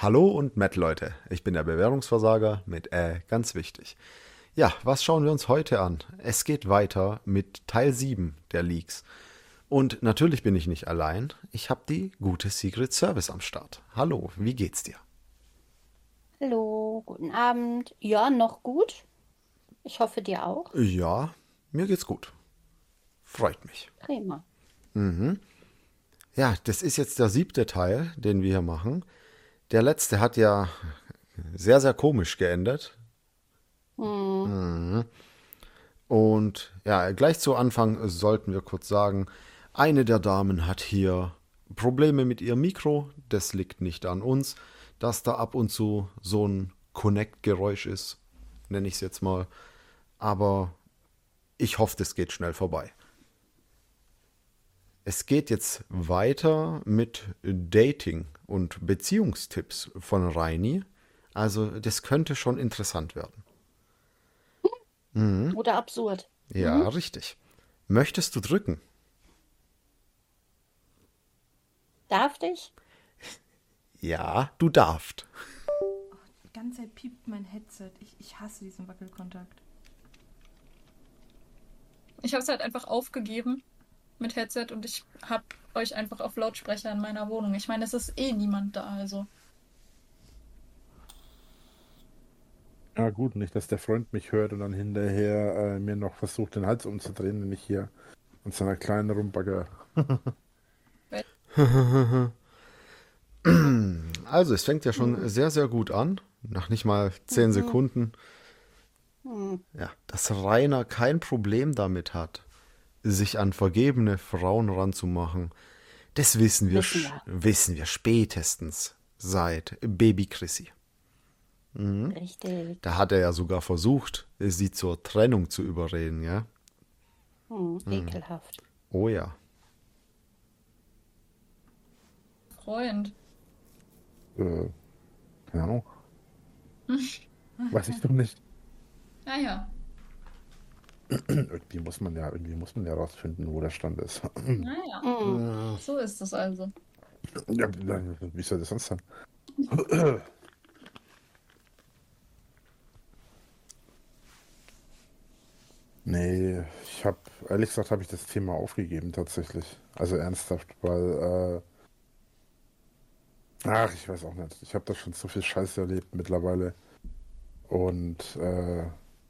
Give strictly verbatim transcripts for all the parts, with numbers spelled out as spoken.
Hallo und Matt, Leute. Ich bin der Bewährungsversager mit äh, ganz wichtig. Ja, was schauen wir uns heute an? Es geht weiter mit Teil sieben der Leaks. Und natürlich bin ich nicht allein. Ich habe die gute Secret Service am Start. Hallo, wie geht's dir? Hallo, guten Abend. Ja, noch gut. Ich hoffe dir auch. Ja, mir geht's gut. Freut mich. Prima. Ja, das ist jetzt der siebte Teil, den wir hier machen. Der letzte hat ja sehr, sehr komisch geendet. Hm. Und ja, gleich zu Anfang sollten wir kurz sagen, eine der Damen hat hier Probleme mit ihrem Mikro. Das liegt nicht an uns, dass da ab und zu so ein Connect-Geräusch ist, nenne ich es jetzt mal. Aber ich hoffe, das geht schnell vorbei. Es geht jetzt weiter mit Dating und Beziehungstipps von Reini. Also das könnte schon interessant werden. Oder absurd. Ja, richtig. Möchtest du drücken? Darf ich? Ja, du darfst. Die ganze Zeit piept mein Headset. Ich, ich hasse diesen Wackelkontakt. Ich habe es halt einfach aufgegeben mit Headset und ich habe euch einfach auf Lautsprecher in meiner Wohnung. Ich meine, es ist eh niemand da, also. Ja gut, nicht, dass der Freund mich hört und dann hinterher äh, mir noch versucht, den Hals umzudrehen, wenn ich hier an seiner kleinen rumbagger. Also, es fängt ja schon sehr, sehr gut an. Nach nicht mal zehn Sekunden. Hm. Ja, dass Rainer kein Problem damit hat, sich an vergebene Frauen ranzumachen. Das wissen wir, Wissen sch- wir. wissen wir spätestens seit Baby Chrissy. Richtig. Da hat er ja sogar versucht, sie zur Trennung zu überreden, ja? Hm. Ekelhaft. Oh ja. Freund. Äh, keine Ahnung. Weiß ich doch nicht. Naja, Irgendwie muss man ja, irgendwie muss man ja rausfinden, wo der Stand ist. naja. Hm. So ist es also. Ja, wie soll das sonst sein? Nee, ich habe, ehrlich gesagt, habe ich das Thema aufgegeben tatsächlich. Also ernsthaft, weil, äh, ach, ich weiß auch nicht. Ich habe da schon so viel Scheiße erlebt mittlerweile. Und äh,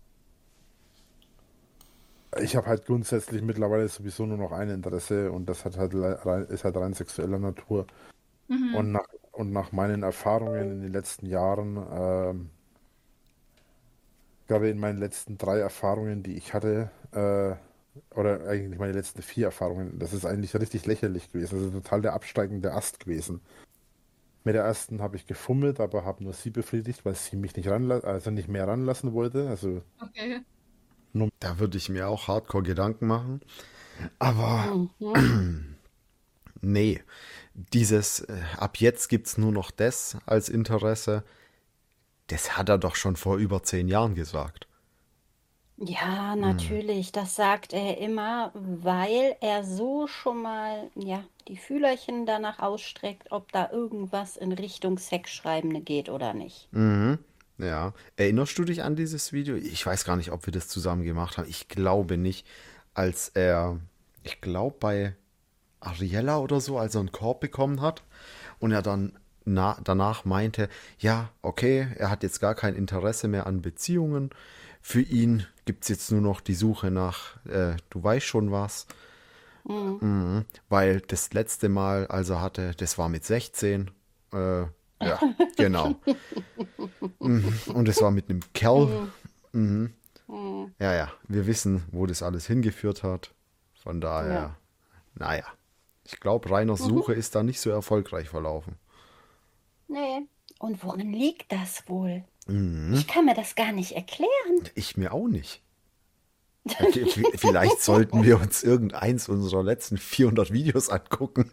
ich habe halt grundsätzlich mittlerweile sowieso nur noch ein Interesse und das hat halt le- rein, ist halt rein sexueller Natur. Und Mhm. nach, und nach meinen Erfahrungen in den letzten Jahren, ähm, gerade in meinen letzten drei Erfahrungen, die ich hatte, äh, oder eigentlich meine letzten vier Erfahrungen, das ist eigentlich richtig lächerlich gewesen. Also total der absteigende Ast gewesen. Mit der ersten habe ich gefummelt, aber habe nur sie befriedigt, weil sie mich nicht ranla also nicht mehr ranlassen wollte. Also Okay. nur Da würde ich mir auch hardcore Gedanken machen. Aber Mhm. nee, dieses äh, ab jetzt gibt's nur noch das als Interesse, das hat er doch schon vor über zehn Jahren gesagt. Ja, natürlich. Das sagt er immer, weil er so schon mal, ja, die Fühlerchen danach ausstreckt, ob da irgendwas in Richtung Sexschreibende geht oder nicht. Mhm. Ja. Erinnerst du dich an dieses Video? Ich weiß gar nicht, ob wir das zusammen gemacht haben. Ich glaube nicht. Als er, ich glaube bei Ariella oder so, als er einen Korb bekommen hat und er dann na, danach meinte, ja, okay, er hat jetzt gar kein Interesse mehr an Beziehungen. Für ihn gibt es jetzt nur noch die Suche nach, äh, du weißt schon was. Mhm. Mhm. Weil das letzte Mal, als er hatte, das war mit sechzehn. Äh, ja, genau. Mhm. Und es war mit einem Kerl. Mhm. Mhm. Mhm. Ja, ja, wir wissen, wo das alles hingeführt hat. Von Ja. daher, naja, ich glaube, Rainers Mhm. Suche ist da nicht so erfolgreich verlaufen. Nee. Und woran liegt das wohl? Mhm. Ich kann mir das gar nicht erklären. Ich mir auch nicht. Ja, vi- vi- Vielleicht sollten wir uns irgendeins unserer letzten vierhundert Videos angucken.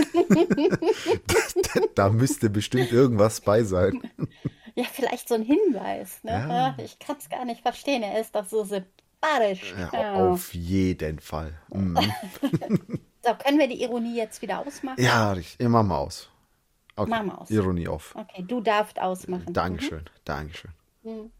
Da müsste bestimmt irgendwas bei sein. Ja, vielleicht so ein Hinweis, ne? Ja, Ach, ich kann es gar nicht verstehen. Er ist doch so sympathisch. ja, Ja. auf jeden Fall. Mhm. So, können wir die Ironie jetzt wieder ausmachen? Ja, ich, ich mach mal aus. Okay, Mach mal aus. Ironie off. Okay, du darfst ausmachen. Mhm. Dankeschön, Dankeschön. Mhm.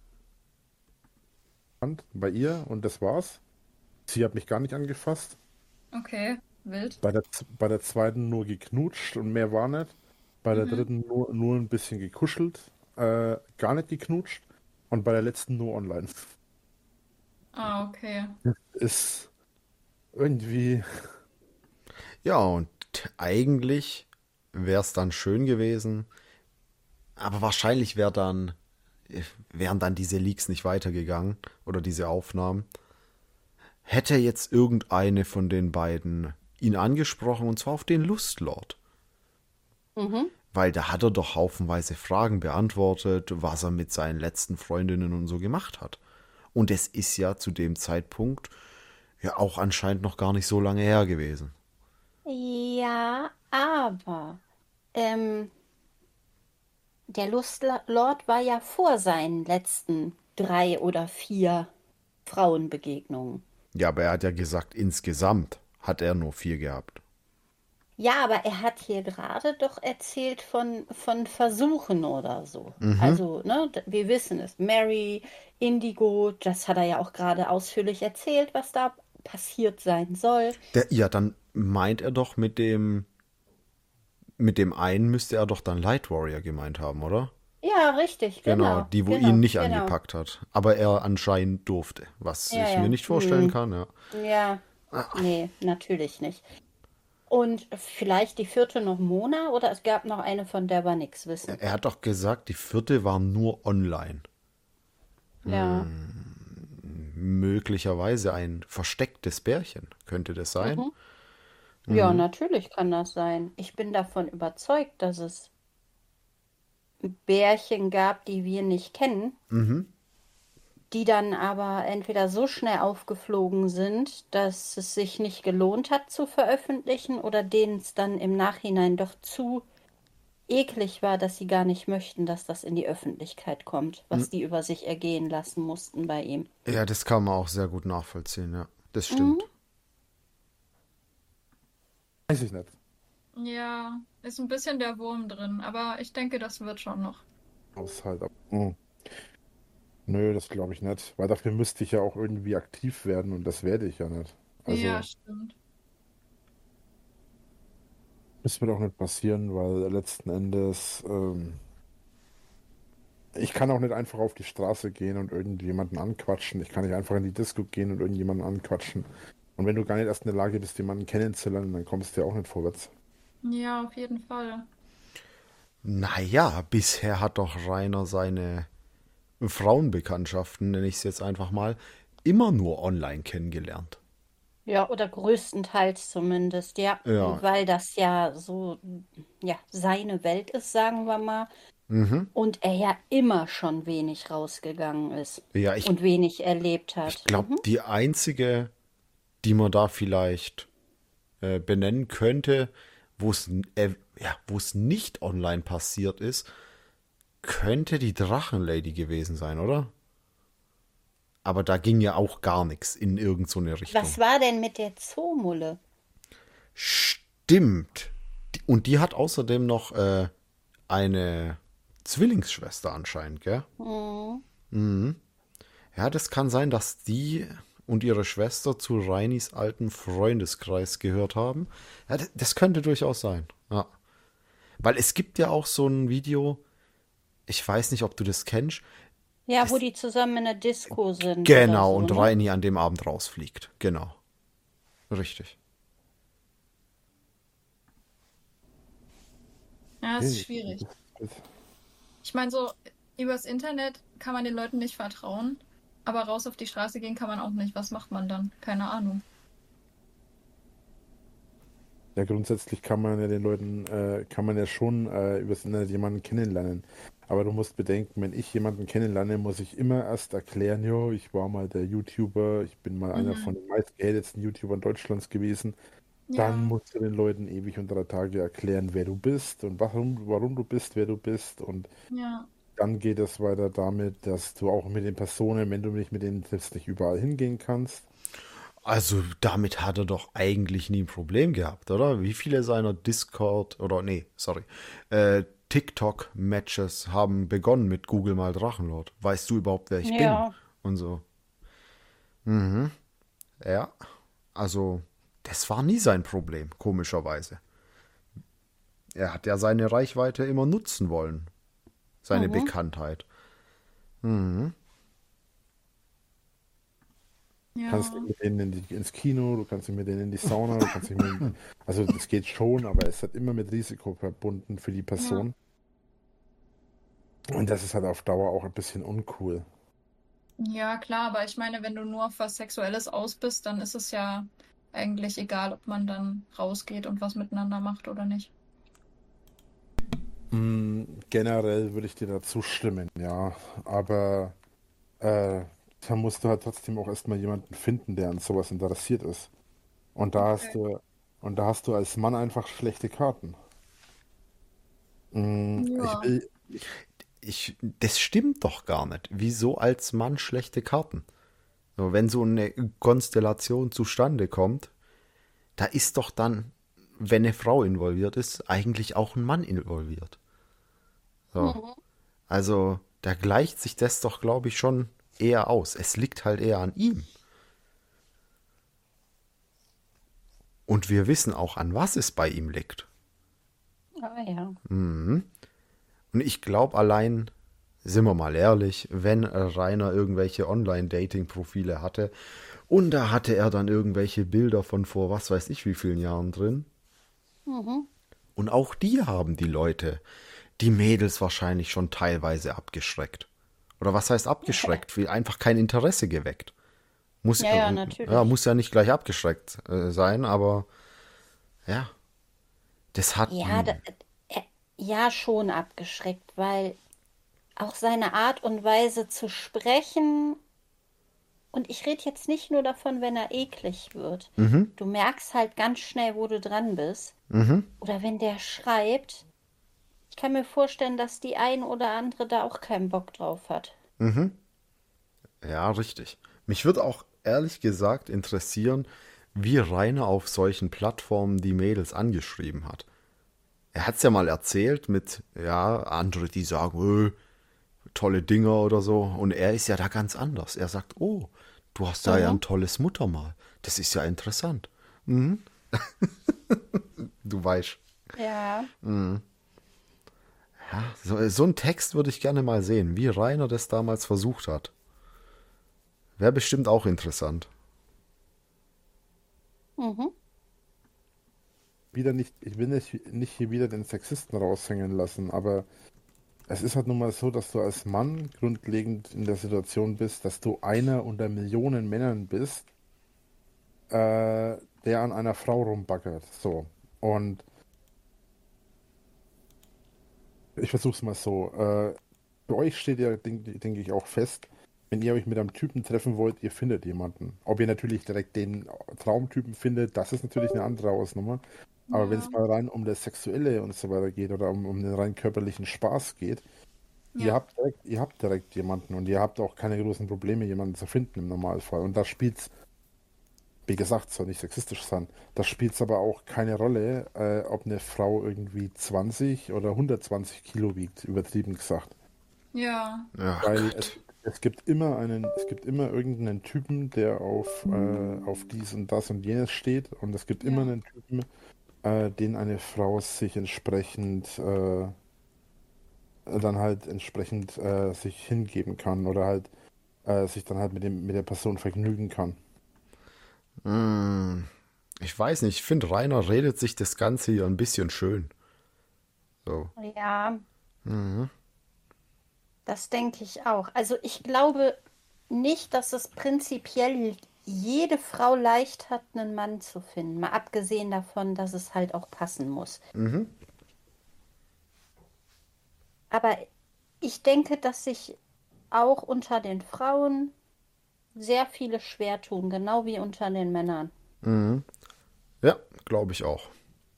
Hand bei ihr und das war's. Sie hat mich gar nicht angefasst. Okay, wild. Bei der, z- bei der zweiten nur geknutscht und mehr war nicht. Bei der Mhm. dritten nur, nur ein bisschen gekuschelt, äh, gar nicht geknutscht. Und bei der letzten nur online. Ah, okay. Ist irgendwie, Ja, und eigentlich wäre es dann schön gewesen, aber wahrscheinlich wär dann, wären dann diese Leaks nicht weitergegangen oder diese Aufnahmen. Hätte jetzt irgendeine von den beiden ihn angesprochen, und zwar auf den Lustlord. Mhm. Weil da hat er doch haufenweise Fragen beantwortet, was er mit seinen letzten Freundinnen und so gemacht hat. Und es ist ja zu dem Zeitpunkt ja auch anscheinend noch gar nicht so lange her gewesen. Ja, aber ähm, der Lustlord war ja vor seinen letzten drei oder vier Frauenbegegnungen. Ja, aber er hat ja gesagt, insgesamt hat er nur vier gehabt. Ja, aber er hat hier gerade doch erzählt von, von Versuchen oder so. Mhm. Also, ne, d- wir wissen es. Mary, Indigo, das hat er ja auch gerade ausführlich erzählt, was da passiert sein soll. Der, ja, dann meint er doch mit dem, mit dem einen müsste er doch dann Light Warrior gemeint haben, oder? Ja, richtig, Genau, genau, die, wo genau, ihn nicht genau. angepackt hat. Aber er anscheinend durfte, was Ja, ich ja. mir nicht vorstellen Hm. kann, ja. Ja, nee, natürlich nicht. Und vielleicht die vierte noch Mona oder es gab noch eine, von der wir nichts wissen. Er hat doch gesagt, die vierte war nur online. Ja. Möglicherweise ein verstecktes Bärchen, könnte das sein? Mhm. Ja, natürlich kann das sein. Ich bin davon überzeugt, dass es Bärchen gab, die wir nicht kennen, Mhm. die dann aber entweder so schnell aufgeflogen sind, dass es sich nicht gelohnt hat zu veröffentlichen oder denen es dann im Nachhinein doch zu eklig war, dass sie gar nicht möchten, dass das in die Öffentlichkeit kommt, was die über sich ergehen lassen mussten bei ihm. Ja, das kann man auch sehr gut nachvollziehen, ja. Das Mhm. stimmt. weiß ich nicht. Ja, ist ein bisschen der Wurm drin, aber ich denke, das wird schon noch. Aus halt ab. Hm. Nö, das glaube ich nicht. Weil dafür müsste ich ja auch irgendwie aktiv werden und das werde ich ja nicht. Also, Ja, stimmt. das wird auch nicht passieren, weil letzten Endes, ähm, ich kann auch nicht einfach auf die Straße gehen und irgendjemanden anquatschen. Ich kann nicht einfach in die Disco gehen und irgendjemanden anquatschen. Und wenn du gar nicht erst in der Lage bist, jemanden kennenzulernen, dann kommst du ja auch nicht vorwärts. Ja, auf jeden Fall. Naja, bisher hat doch Rainer seine Frauenbekanntschaften, nenne ich es jetzt einfach mal, immer nur online kennengelernt. Ja, oder größtenteils zumindest, ja. Ja. Und weil das ja so, ja, seine Welt ist, sagen wir mal, Mhm. und er ja immer schon wenig rausgegangen ist Ja, ich, und wenig erlebt hat. ich glaube, Mhm. die einzige, die man da vielleicht äh, benennen könnte, wo es n- äh, ja, wo es nicht online passiert ist, könnte die Drachenlady gewesen sein, oder? Aber da ging ja auch gar nichts in irgend so eine Richtung. Was war denn mit der Zoomulle? Stimmt. Die- Und die hat außerdem noch äh, eine Zwillingsschwester anscheinend, gell? Mhm. Mhm. Ja, das kann sein, dass die und ihre Schwester zu Reinis alten Freundeskreis gehört haben. Ja, das, das könnte durchaus sein. Ja. Weil es gibt ja auch so ein Video, ich weiß nicht, ob du das kennst. Ja, Das- wo die zusammen in der Disco sind Genau, oder und so, ne? Reini an dem Abend rausfliegt. Genau. Richtig. Ja, ist schwierig. Ich meine, so übers Internet kann man den Leuten nicht vertrauen, aber raus auf die Straße gehen kann man auch nicht. Was macht man dann? Keine Ahnung. Ja, grundsätzlich kann man ja den Leuten, äh, kann man ja schon äh, übers Internet jemanden kennenlernen. Aber du musst bedenken, wenn ich jemanden kennenlerne, muss ich immer erst erklären, jo, ich war mal der YouTuber, ich bin mal einer Mhm. von den meistgehatetsten YouTubern Deutschlands gewesen. Ja, Dann musst du den Leuten ewig und drei Tage erklären, wer du bist und warum, warum du bist, wer du bist. Und ja, dann geht es weiter damit, dass du auch mit den Personen, wenn du nicht mit denen triffst, nicht überall hingehen kannst. Also damit hat er doch eigentlich nie ein Problem gehabt, oder? Wie viele seiner Discord oder nee, sorry, äh, TikTok-Matches haben begonnen mit Google mal Drachenlord? Weißt du überhaupt, wer ich bin? Ja, Und so. Mhm. Ja, also das war nie sein Problem, komischerweise. Er hat ja seine Reichweite immer nutzen wollen, seine mhm. Bekanntheit. Mhm. Kannst Ja. dich mit denen in die, ins Kino, du kannst dich mit denen in die Sauna, du kannst dich mit, also das geht schon, aber es hat immer mit Risiko verbunden für die Ja. Person. Und das ist halt auf Dauer auch ein bisschen uncool. Ja, klar, aber ich meine, wenn du nur auf was Sexuelles aus bist, dann ist es ja eigentlich egal, ob man dann rausgeht und was miteinander macht oder nicht. Mm, generell würde ich dir dazu stimmen, ja. Aber äh, da musst du halt trotzdem auch erstmal jemanden finden, der an sowas interessiert ist. Und da hast Okay. du, und da hast du als Mann einfach schlechte Karten. Mm, ich Ja. will, Ich, das stimmt doch gar nicht. Wieso als Mann schlechte Karten? So, wenn so eine Konstellation zustande kommt, da ist doch dann, wenn eine Frau involviert ist, eigentlich auch ein Mann involviert. So. Mhm. Also, da gleicht sich das doch, glaube ich, schon eher aus. Es liegt halt eher an ihm. Und wir wissen auch, an was es bei ihm liegt. Ah ja. Und ich glaube allein, sind wir mal ehrlich, wenn Rainer irgendwelche Online-Dating-Profile hatte und da hatte er dann irgendwelche Bilder von vor was weiß ich wie vielen Jahren drin. Mhm. Und auch die haben die Leute, die Mädels wahrscheinlich schon teilweise abgeschreckt. Oder was heißt abgeschreckt? Viel einfach kein Interesse geweckt. Muss, Ja, ja, äh, ja, natürlich. muss ja nicht gleich abgeschreckt äh, sein, aber ja, das hat. Ja, da, äh, ja, schon abgeschreckt, weil auch seine Art und Weise zu sprechen, und ich rede jetzt nicht nur davon, wenn er eklig wird. Mhm, Du merkst halt ganz schnell, wo du dran bist. mhm, Oder wenn der schreibt, ich kann mir vorstellen, dass die ein oder andere da auch keinen Bock drauf hat. mhm. Ja, richtig. Mich würde auch ehrlich gesagt interessieren, wie Rainer auf solchen Plattformen die Mädels angeschrieben hat. Er hat es ja mal erzählt mit, ja, andere, die sagen, äh, tolle Dinger oder so. Und er ist ja da ganz anders. Er sagt, oh, du hast da ja Mhm. ein tolles Muttermal. Das ist ja interessant. Du weißt. Ja. Ja, so, so einen Text würde ich gerne mal sehen, wie Rainer das damals versucht hat. Wäre bestimmt auch interessant. Mhm. wieder nicht, ich will nicht, nicht hier wieder den Sexisten raushängen lassen, aber es ist halt nun mal so, dass du als Mann grundlegend in der Situation bist, dass du einer unter Millionen Männern bist, äh, der an einer Frau rumbaggert. So. Und ich versuch's mal so. Äh, für euch steht ja, denke denk ich, auch fest, wenn ihr euch mit einem Typen treffen wollt, ihr findet jemanden. Ob ihr natürlich direkt den Traumtypen findet, das ist natürlich eine andere Hausnummer. Aber wenn Ja. es mal rein um das Sexuelle und so weiter geht oder um, um den rein körperlichen Spaß geht, ihr Ja. habt direkt, ihr habt direkt jemanden und ihr habt auch keine großen Probleme, jemanden zu finden im Normalfall. Und da spielt's, wie gesagt, soll nicht sexistisch sein, da spielt's aber auch keine Rolle, äh, ob eine Frau irgendwie zwanzig oder hundertzwanzig Kilo wiegt, übertrieben gesagt. Ja. Ach Weil es, Gott. es gibt immer einen, es gibt immer irgendeinen Typen, der auf, äh, auf dies und das und jenes steht. Und es gibt immer Ja. einen Typen, äh, den eine Frau sich entsprechend äh, dann halt entsprechend äh, sich hingeben kann oder halt äh, sich dann halt mit dem, mit der Person vergnügen kann. Hm, ich weiß nicht, ich finde, Rainer redet sich das Ganze hier ein bisschen schön. So. Ja, das denke ich auch. Also ich glaube nicht, dass es prinzipiell jede Frau leicht hat, einen Mann zu finden. Mal abgesehen davon, dass es halt auch passen muss. Mhm. Aber ich denke, dass sich auch unter den Frauen sehr viele schwer tun, genau wie unter den Männern. Mhm. Ja, glaube ich auch.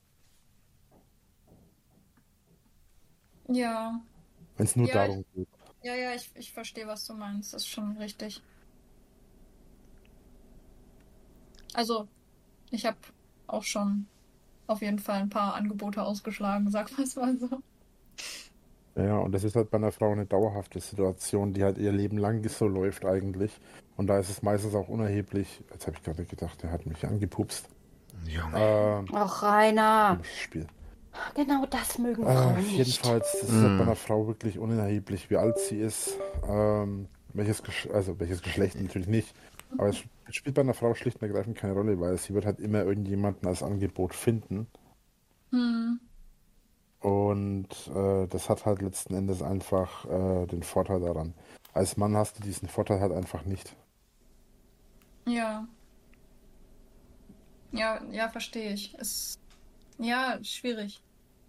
Ja. Wenn es nur Ja, ich, darum geht. ja, ja, ich, ich verstehe, was du meinst. Das ist schon richtig. Also, ich habe auch schon auf jeden Fall ein paar Angebote ausgeschlagen, sag mal es mal so. Ja, und das ist halt bei einer Frau eine dauerhafte Situation, die halt ihr Leben lang so läuft eigentlich. Und da ist es meistens auch unerheblich. Jetzt habe ich gerade gedacht, der hat mich angepupst. Junge. Ähm, Ach, Rainer, Komisches Spiel. genau das mögen Äh, Frauen nicht. jedenfalls, das ist halt bei einer Frau wirklich unerheblich, wie alt sie ist, ähm, welches, Gesch also welches Geschlecht natürlich nicht. Aber es sp- spielt bei einer Frau schlicht und ergreifend keine Rolle, weil sie wird halt immer irgendjemanden als Angebot finden. Hm, Und äh, das hat halt letzten Endes einfach äh, den Vorteil daran. Als Mann hast du diesen Vorteil halt einfach nicht. ja. Ja, ja, verstehe ich. Ist, ja, schwierig.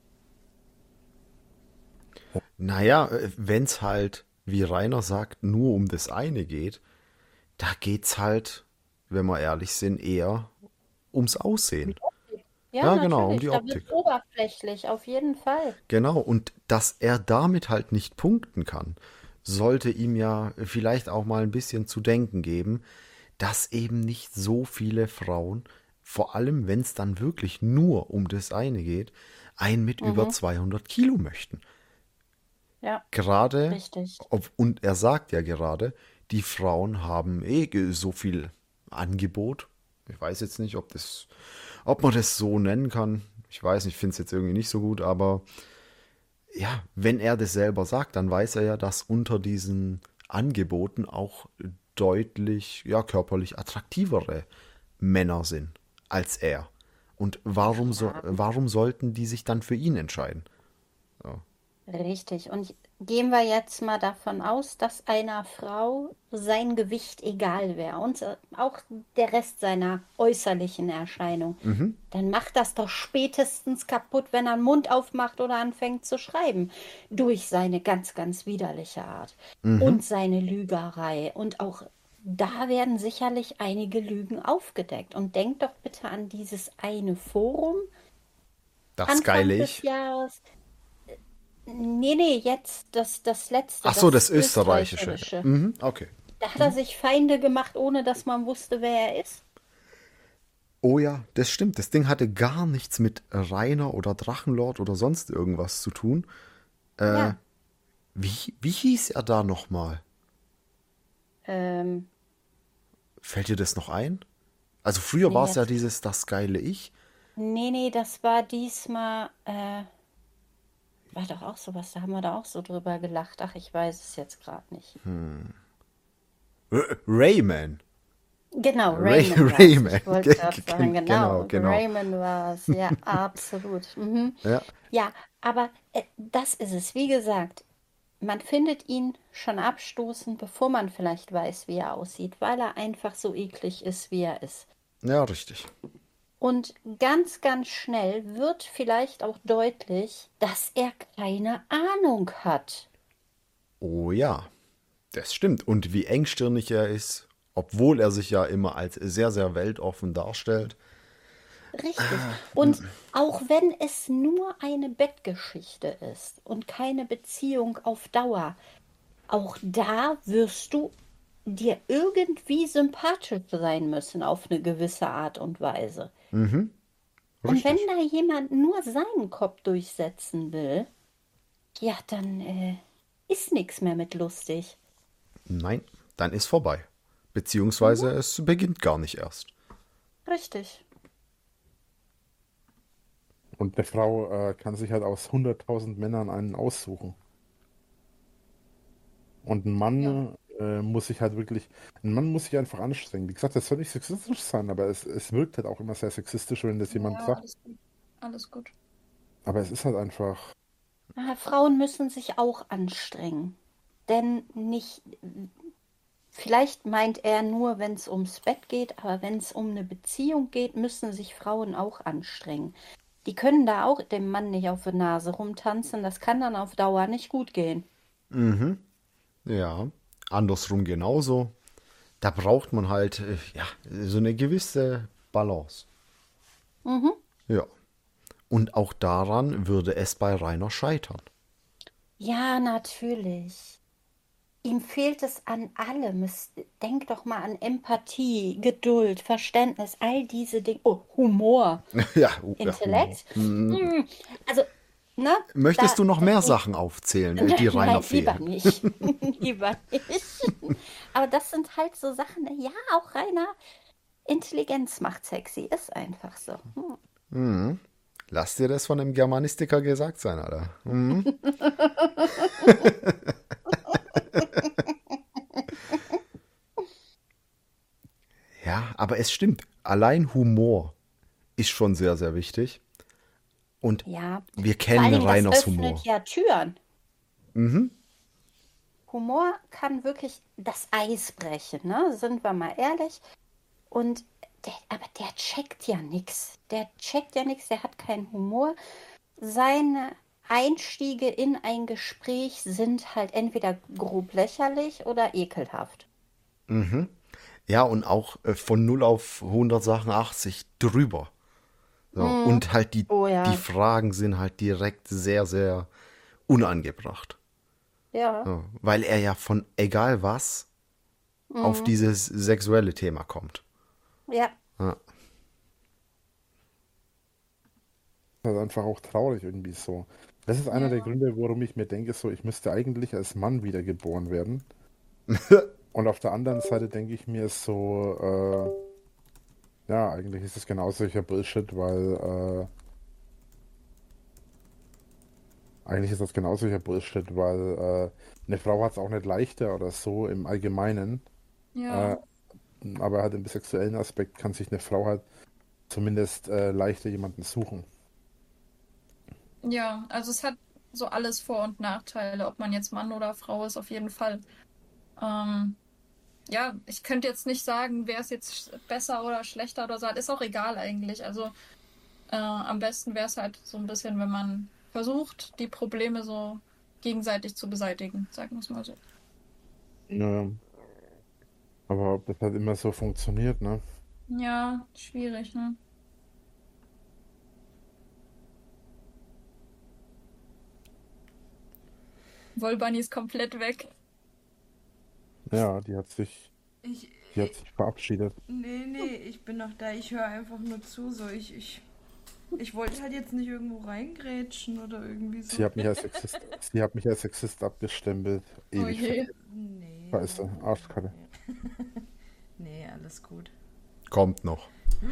Naja, wenn es halt, wie Rainer sagt, nur um das eine geht, da geht's halt, wenn wir ehrlich sind, eher ums Aussehen. Ja, Ja, genau, um natürlich, die da Optik. wird oberflächlich, auf jeden Fall. Genau, und dass er damit halt nicht punkten kann, sollte ihm ja vielleicht auch mal ein bisschen zu denken geben, dass eben nicht so viele Frauen, vor allem wenn es dann wirklich nur um das eine geht, einen mit über Mhm. zweihundert Kilo möchten. Ja, Gerade, richtig. ob, und er sagt ja gerade, die Frauen haben eh ge- so viel Angebot. Ich weiß jetzt nicht, ob das, ob man das so nennen kann. Ich weiß nicht, ich finde es jetzt irgendwie nicht so gut, aber ja, wenn er das selber sagt, dann weiß er ja, dass unter diesen Angeboten auch deutlich, ja, körperlich attraktivere Männer sind als er. Und warum so, Ja, warum sollten die sich dann für ihn entscheiden? Ja. richtig. Und gehen wir jetzt mal davon aus, dass einer Frau sein Gewicht egal wäre und äh, auch der Rest seiner äußerlichen Erscheinung. Mhm. Dann macht das doch spätestens kaputt, wenn er den Mund aufmacht oder anfängt zu schreiben. Durch seine ganz, ganz widerliche Art Mhm. und seine Lügerei. Und auch da werden sicherlich einige Lügen aufgedeckt. Und denkt doch bitte an dieses eine Forum Das Anfang geile des Ich. Jahres. Nee, nee, jetzt das, das letzte, Ach so, das das Österreichische. österreichische. Mhm. Okay. Da hat er sich Feinde gemacht, ohne dass man wusste, wer er ist. Oh ja, das stimmt. Das Ding hatte gar nichts mit Rainer oder Drachenlord oder sonst irgendwas zu tun. Äh, Ja, wie, wie hieß er da nochmal? ähm, Fällt dir das noch ein? Also früher war nee, es ja das, dieses Das geile Ich. nee, nee, das war diesmal, äh, war doch auch sowas, da haben wir da auch so drüber gelacht. Ach, ich weiß es jetzt gerade nicht. R Rayman. Genau, Ray Raymond war es. Rayman. Ich wollte gerade sagen, Genau, genau, genau. Raymond war es. Ja, absolut. Mhm. Ja. Ja, aber äh, das ist es. Wie gesagt, man findet ihn schon abstoßend, bevor man vielleicht weiß, wie er aussieht, weil er einfach so eklig ist, wie er ist. Ja, richtig. Und ganz, ganz schnell wird vielleicht auch deutlich, dass er keine Ahnung hat. Oh ja, das stimmt. Und wie engstirnig er ist, obwohl er sich ja immer als sehr, sehr weltoffen darstellt. Richtig. Und auch wenn es nur eine Bettgeschichte ist und keine Beziehung auf Dauer, auch da wirst du dir irgendwie sympathisch sein müssen auf eine gewisse Art und Weise. Und wenn Richtig. da jemand nur seinen Kopf durchsetzen will, ja, dann äh, ist nichts mehr mit lustig. Nein, dann ist vorbei. Mhm. Beziehungsweise es beginnt gar nicht erst. Richtig. Und eine Frau äh, kann sich halt aus hunderttausend Männern einen aussuchen. Und ein Ja, Mann äh, muss sich halt wirklich, ein Mann muss sich einfach anstrengen. Wie gesagt, das soll nicht sexistisch sein, aber es, es wirkt halt auch immer sehr sexistisch, wenn das jemand ja, sagt. alles gut. Alles gut. Aber es ist halt einfach, Ah, Frauen müssen sich auch anstrengen. Denn nicht, vielleicht meint er nur, wenn es ums Bett geht, aber wenn es um eine Beziehung geht, müssen sich Frauen auch anstrengen. Die können da auch dem Mann nicht auf der Nase rumtanzen. Das kann dann auf Dauer nicht gut gehen. Ja, andersrum genauso. Da braucht man halt, äh, ja, so eine gewisse Balance. Mhm. Ja. Und auch daran würde es bei Rainer scheitern. Ja, natürlich. ihm fehlt es an allem. Es, denk doch mal an Empathie, Geduld, Verständnis, all diese Dinge. Oh, Humor, Ja, uh, ja, Humor. Intellekt. Hm. Hm, Also, ne? Möchtest Da, du noch mehr deswegen, Sachen aufzählen, äh, die Rainer nein, lieber fehlen? nicht. Lieber nicht. Aber das sind halt so Sachen, ja, auch reiner Intelligenz macht sexy, ist einfach so. Hm. Hm. Lass dir das von einem Germanistiker gesagt sein, Alter. Hm. Ja, aber es stimmt. Allein Humor ist schon sehr, sehr wichtig. Und Ja, wir vor kennen allen Dingen, das Rainers öffnet Humor. ja Türen. Mhm. Humor kann wirklich das Eis brechen, ne? Sind wir mal ehrlich. Und der, aber der checkt ja nichts. Der checkt ja nichts, der hat keinen Humor. Seine Einstiege in ein Gespräch sind halt entweder grob lächerlich oder ekelhaft. Mhm. Ja, und auch äh, von null auf hundert Sachen achtzig drüber. So. Hm. Und halt die, Oh die ja, Fragen sind halt direkt sehr, sehr unangebracht. ja. So. Weil er ja von egal was auf Hm. dieses sexuelle Thema kommt. Ja, Ja. Das ist einfach auch traurig irgendwie so. Das ist einer der Ja. Gründe, warum ich mir denke, so, ich müsste eigentlich als Mann wiedergeboren werden. Und auf der anderen Seite denke ich mir so, äh, ja, eigentlich ist es genau solcher Bullshit, weil, äh, eigentlich ist das genau solcher Bullshit, weil, äh, eine Frau hat es auch nicht leichter oder so im Allgemeinen. Ja. Äh, aber halt im sexuellen Aspekt kann sich eine Frau halt zumindest äh, leichter jemanden suchen. Ja, also es hat so alles Vor- und Nachteile, ob man jetzt Mann oder Frau ist, auf jeden Fall. Ähm, ja, ich könnte jetzt nicht sagen, wer es jetzt sch- besser oder schlechter oder so hat. Ist auch egal eigentlich. Also äh, am besten wäre es halt so ein bisschen, wenn man versucht, die Probleme so gegenseitig zu beseitigen, sagen wir es mal so. Ja, aber ob das halt immer so funktioniert, ne? Ja, schwierig, ne? Wollbunny ist komplett weg. Ja, die hat sich, Ich, die hat ich, sich verabschiedet. nee, nee, ich bin noch da. Ich höre einfach nur zu. So, ich, ich, ich wollte halt jetzt nicht irgendwo reingrätschen oder irgendwie so. Sie hat mich als Sexist, sie hat mich als Sexist abgestempelt. Oh Ewig je. Nee. Scheiße, nee, Arschkarte. nee, alles gut. Kommt noch.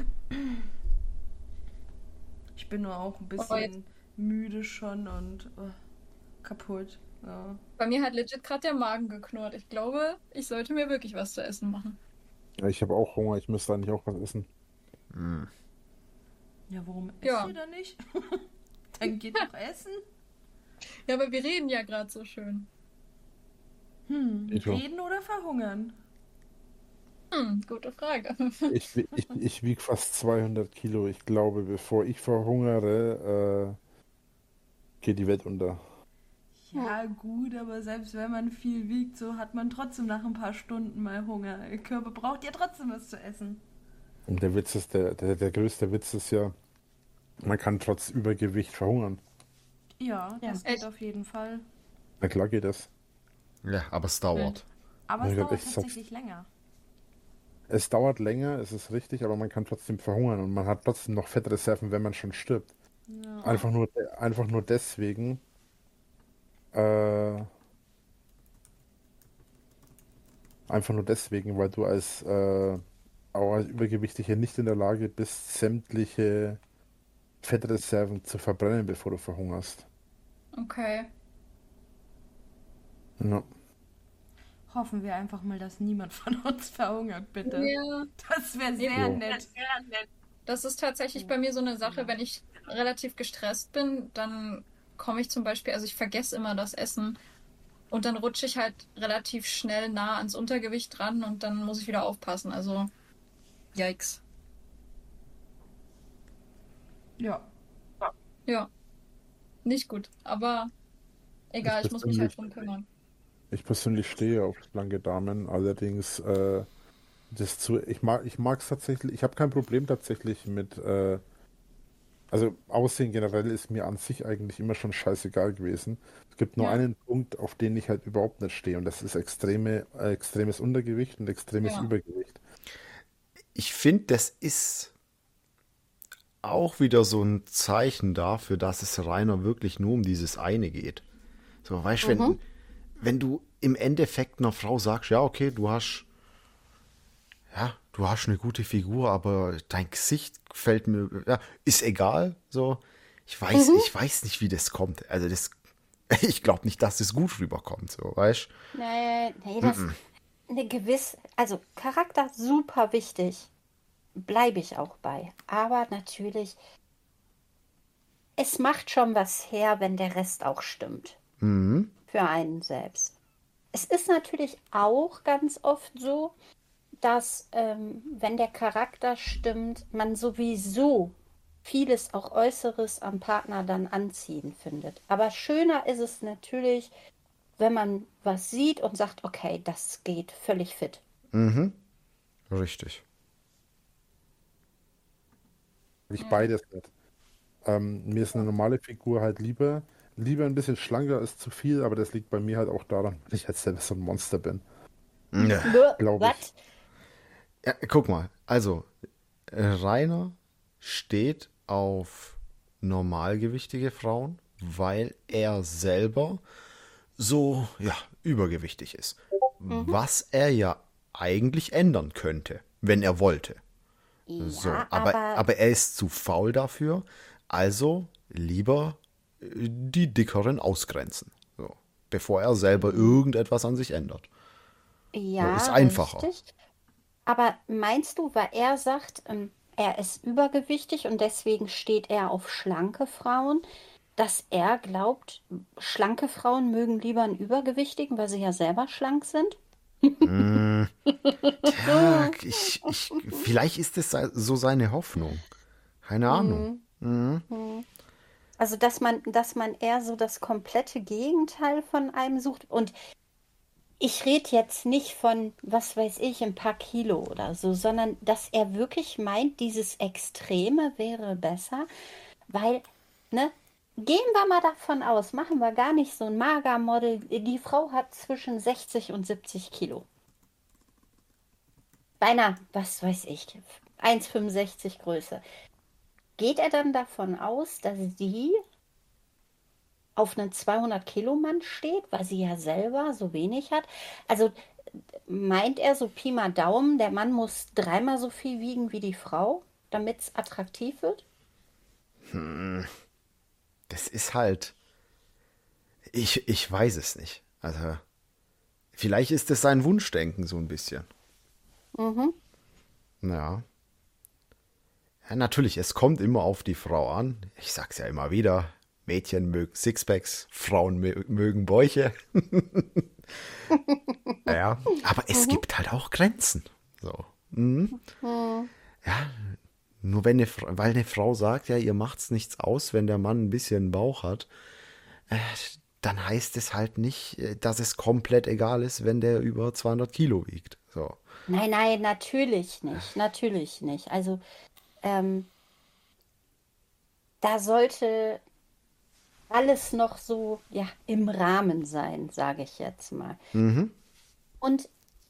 Ich bin nur auch ein Oh, jetzt. bisschen müde schon und oh, kaputt. Ja. Bei mir hat legit gerade der Magen geknurrt. Ich glaube, ich sollte mir wirklich was zu essen machen. Ja, ich habe auch Hunger, ich müsste eigentlich auch was essen. Hm. Ja, warum esst Ja. ihr da nicht? Dann geht doch essen. Ja, aber wir reden ja gerade so schön. Hm, Ich auch. reden oder verhungern? Hm, gute Frage. Ich, wi- ich, ich wiege fast zweihundert Kilo. Ich glaube, bevor ich verhungere, äh, geht die Welt unter. Ja, gut, aber selbst wenn man viel wiegt, so hat man trotzdem nach ein paar Stunden mal Hunger. Der Körper braucht ja trotzdem was zu essen. Und der Witz ist, der, der, der größte Witz ist ja, man kann trotz Übergewicht verhungern. Ja, Ja. das geht Echt? auf jeden Fall. Na klar geht das. Ja, aber es dauert. Aber Ja, es ich hab dauert echt Saft. tatsächlich länger. Es dauert länger, es ist richtig, aber man kann trotzdem verhungern und man hat trotzdem noch Fettreserven, wenn man schon stirbt. Ja. Einfach nur, einfach nur deswegen, äh, einfach nur deswegen, weil du als, äh, auch als Übergewichtiger nicht in der Lage bist, sämtliche Fettreserven zu verbrennen, bevor du verhungerst. Okay. Ja. Hoffen wir einfach mal, dass niemand von uns verhungert, bitte. Ja, Das wäre sehr Ja. nett. das ist tatsächlich bei mir so eine Sache, wenn ich relativ gestresst bin, dann komme ich zum Beispiel, also ich vergesse immer das Essen und dann rutsche ich halt relativ schnell nah ans Untergewicht dran und dann muss ich wieder aufpassen. Also, yikes. Ja. Ja, nicht gut, aber egal, Ich ich muss mich halt persönlich, drum kümmern. ich persönlich stehe auf schlanke Damen, allerdings, äh, das zu, ich mag, ich mag es tatsächlich, ich habe kein Problem tatsächlich mit, äh, Also Aussehen generell ist mir an sich eigentlich immer schon scheißegal gewesen. Es gibt nur Ja, einen Punkt, auf den ich halt überhaupt nicht stehe und das ist extreme, äh, extremes Untergewicht und extremes ja. Übergewicht. Ich finde, das ist auch wieder so ein Zeichen dafür, dass es Rainer wirklich nur um dieses eine geht. So, weißt du, Mhm. wenn, wenn du im Endeffekt einer Frau sagst, ja, okay, du hast, ja, du hast eine gute Figur, aber dein Gesicht gefällt mir, ja, ist egal, so. Ich weiß, Mhm. ich weiß nicht, wie das kommt. Also das, ich glaube nicht, dass das gut rüberkommt, so, weißt Nee, nee, das eine gewisse, also Charakter super wichtig, bleibe ich auch bei. Aber natürlich, es macht schon was her, wenn der Rest auch stimmt. Für einen selbst. Es ist natürlich auch ganz oft so, dass ähm, wenn der Charakter stimmt, man sowieso vieles auch Äußeres am Partner dann anziehen findet. Aber schöner ist es natürlich, wenn man was sieht und sagt, okay, das geht völlig fit. Richtig. Ich Ja. beides nicht. Ähm, mir ist eine normale Figur halt lieber. Lieber ein bisschen schlanker ist zu viel, aber das liegt bei mir halt auch daran, weil ich halt selber so ein Monster bin, Ja. Bäh, glaube ich. Was? Ja, guck mal, also äh, Rainer steht auf normalgewichtige Frauen, weil er selber so, ja, übergewichtig ist. Mhm. Was er ja eigentlich ändern könnte, wenn er wollte. So, Ja, aber, aber aber er ist zu faul dafür, also lieber äh, die Dickeren ausgrenzen. So, bevor er selber irgendetwas an sich ändert. So, ist ja, einfacher. richtig. Aber meinst du, weil er sagt, ähm, er ist übergewichtig und deswegen steht er auf schlanke Frauen, dass er glaubt, schlanke Frauen mögen lieber einen Übergewichtigen, weil sie ja selber schlank sind? Ja, ich, ich, vielleicht ist es so seine Hoffnung. Keine Ahnung. Mhm. Also, dass man, dass man eher so das komplette Gegenteil von einem sucht. Und ich rede jetzt nicht von, was weiß ich, ein paar Kilo oder so, sondern dass er wirklich meint, dieses Extreme wäre besser, weil, ne, gehen wir mal davon aus, machen wir gar nicht so ein Magermodel. Die Frau hat zwischen sechzig und siebzig Kilo. Beinahe, was weiß ich, eins Komma fünfundsechzig Größe. Geht er dann davon aus, dass sie auf einen zweihundert Kilo Mann steht, weil sie ja selber so wenig hat? Also meint er so Pi mal Daumen, der Mann muss dreimal so viel wiegen wie die Frau, damit es attraktiv wird? Das ist halt. Ich, ich weiß es nicht. Also, vielleicht ist es sein Wunschdenken so ein bisschen. Mhm. Ja. Ja, natürlich, es kommt immer auf die Frau an. Ich sag's ja immer wieder. Mädchen mögen Sixpacks, Frauen mö mögen Bäuche. Ja, aber es gibt halt auch Grenzen. So. Mhm. Mhm. Ja, nur wenn eine, Fra- weil eine Frau sagt, ja, ihr macht's nichts aus, wenn der Mann ein bisschen Bauch hat, äh, dann heißt es halt nicht, äh, dass es komplett egal ist, wenn der über zweihundert Kilo wiegt. So. Nein, nein, natürlich nicht, natürlich nicht. Also ähm, da sollte alles noch so, ja, im Rahmen sein, sage ich jetzt mal. Mhm. Und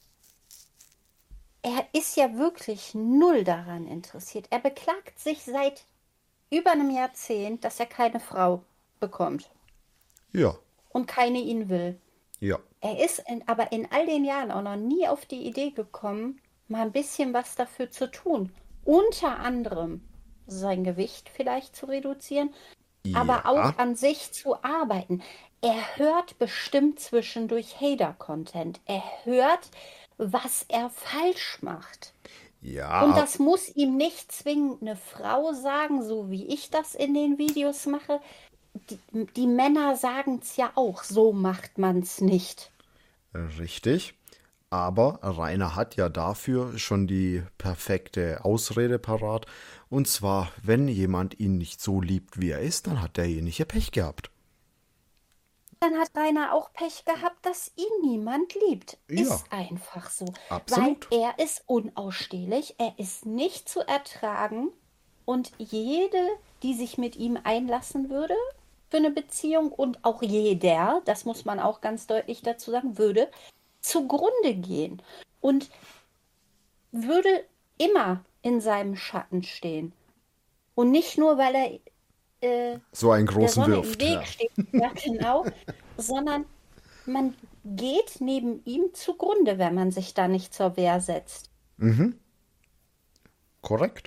er ist ja wirklich null daran interessiert. Er beklagt sich seit über einem Jahrzehnt, dass er keine Frau bekommt Ja, und keine ihn will. ja. Er ist in, aber in all den Jahren auch noch nie auf die Idee gekommen, mal ein bisschen was dafür zu tun. Unter anderem sein Gewicht vielleicht zu reduzieren, aber Ja, auch an sich zu arbeiten. Er hört bestimmt zwischendurch Hater-Content. Er hört, was er falsch macht. ja, Und a- das muss ihm nicht zwingend eine Frau sagen, so wie ich das in den Videos mache. Die, die Männer sagen es ja auch, so macht man es nicht. richtig. Aber Rainer hat ja dafür schon die perfekte Ausrede parat. Und zwar, wenn jemand ihn nicht so liebt, wie er ist, dann hat derjenige Pech gehabt. Dann hat Rainer auch Pech gehabt, dass ihn niemand liebt. Ja, Ist einfach so. Weil absolut. er ist unausstehlich, er ist nicht zu ertragen Und jede, die sich mit ihm einlassen würde für eine Beziehung und auch jeder, das muss man auch ganz deutlich dazu sagen, würde zugrunde gehen und würde immer in seinem Schatten stehen. Und nicht nur, weil er äh, So einen der großen Sonne im wirft. Weg Ja. steht, ja genau, sondern man geht neben ihm zugrunde, wenn man sich da nicht zur Wehr setzt. Mhm. Korrekt.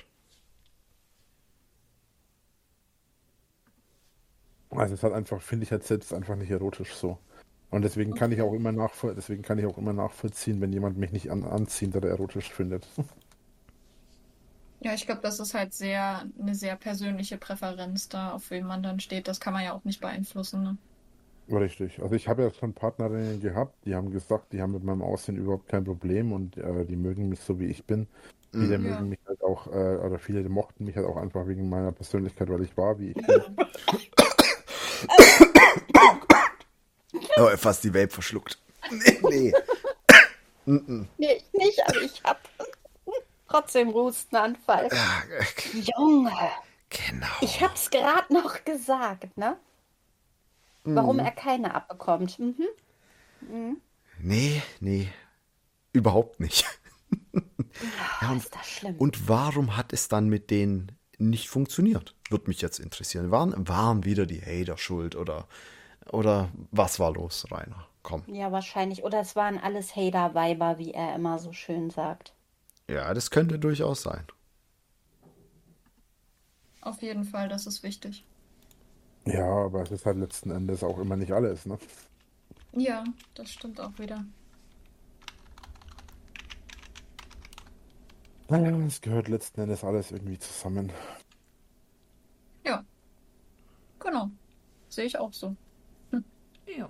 Also es hat einfach, finde ich halt selbst einfach nicht erotisch so. Und deswegen kann ich auch immer nachvoll deswegen kann ich auch immer nachvollziehen, wenn jemand mich nicht an anziehend oder erotisch findet. Ja, ich glaube, das ist halt sehr eine sehr persönliche Präferenz da, auf wen man dann steht. Das kann man ja auch nicht beeinflussen, ne? Richtig. Also ich habe ja schon Partnerinnen gehabt, die haben gesagt, die haben mit meinem Aussehen überhaupt kein Problem und äh, die mögen mich so, wie ich bin. Viele Ja. mögen mich halt auch, äh, oder viele die mochten mich halt auch einfach wegen meiner Persönlichkeit, weil ich war, wie ich bin. Oh, fast die Vape verschluckt. Nee, nee. Nee, ich nicht, aber ich hab trotzdem Hustenanfall. Ja, Junge, genau. ich hab's gerade noch gesagt, ne? Warum er keine abbekommt. Mhm. Nee, nee. Überhaupt nicht. Ja, und, Ist das schlimm. und warum hat es dann mit denen nicht funktioniert? Würde mich jetzt interessieren. Waren, waren wieder die Hater schuld oder, oder was war los, Rainer? Komm. Ja, wahrscheinlich. Oder es waren alles Hater-Weiber, wie er immer so schön sagt. Ja, das könnte durchaus sein. Auf jeden Fall, das ist wichtig. Ja, aber es ist halt letzten Endes auch immer nicht alles, ne? Ja, das stimmt auch wieder. Naja, es gehört letzten Endes alles irgendwie zusammen. Ja, genau. Sehe ich auch so. Ja.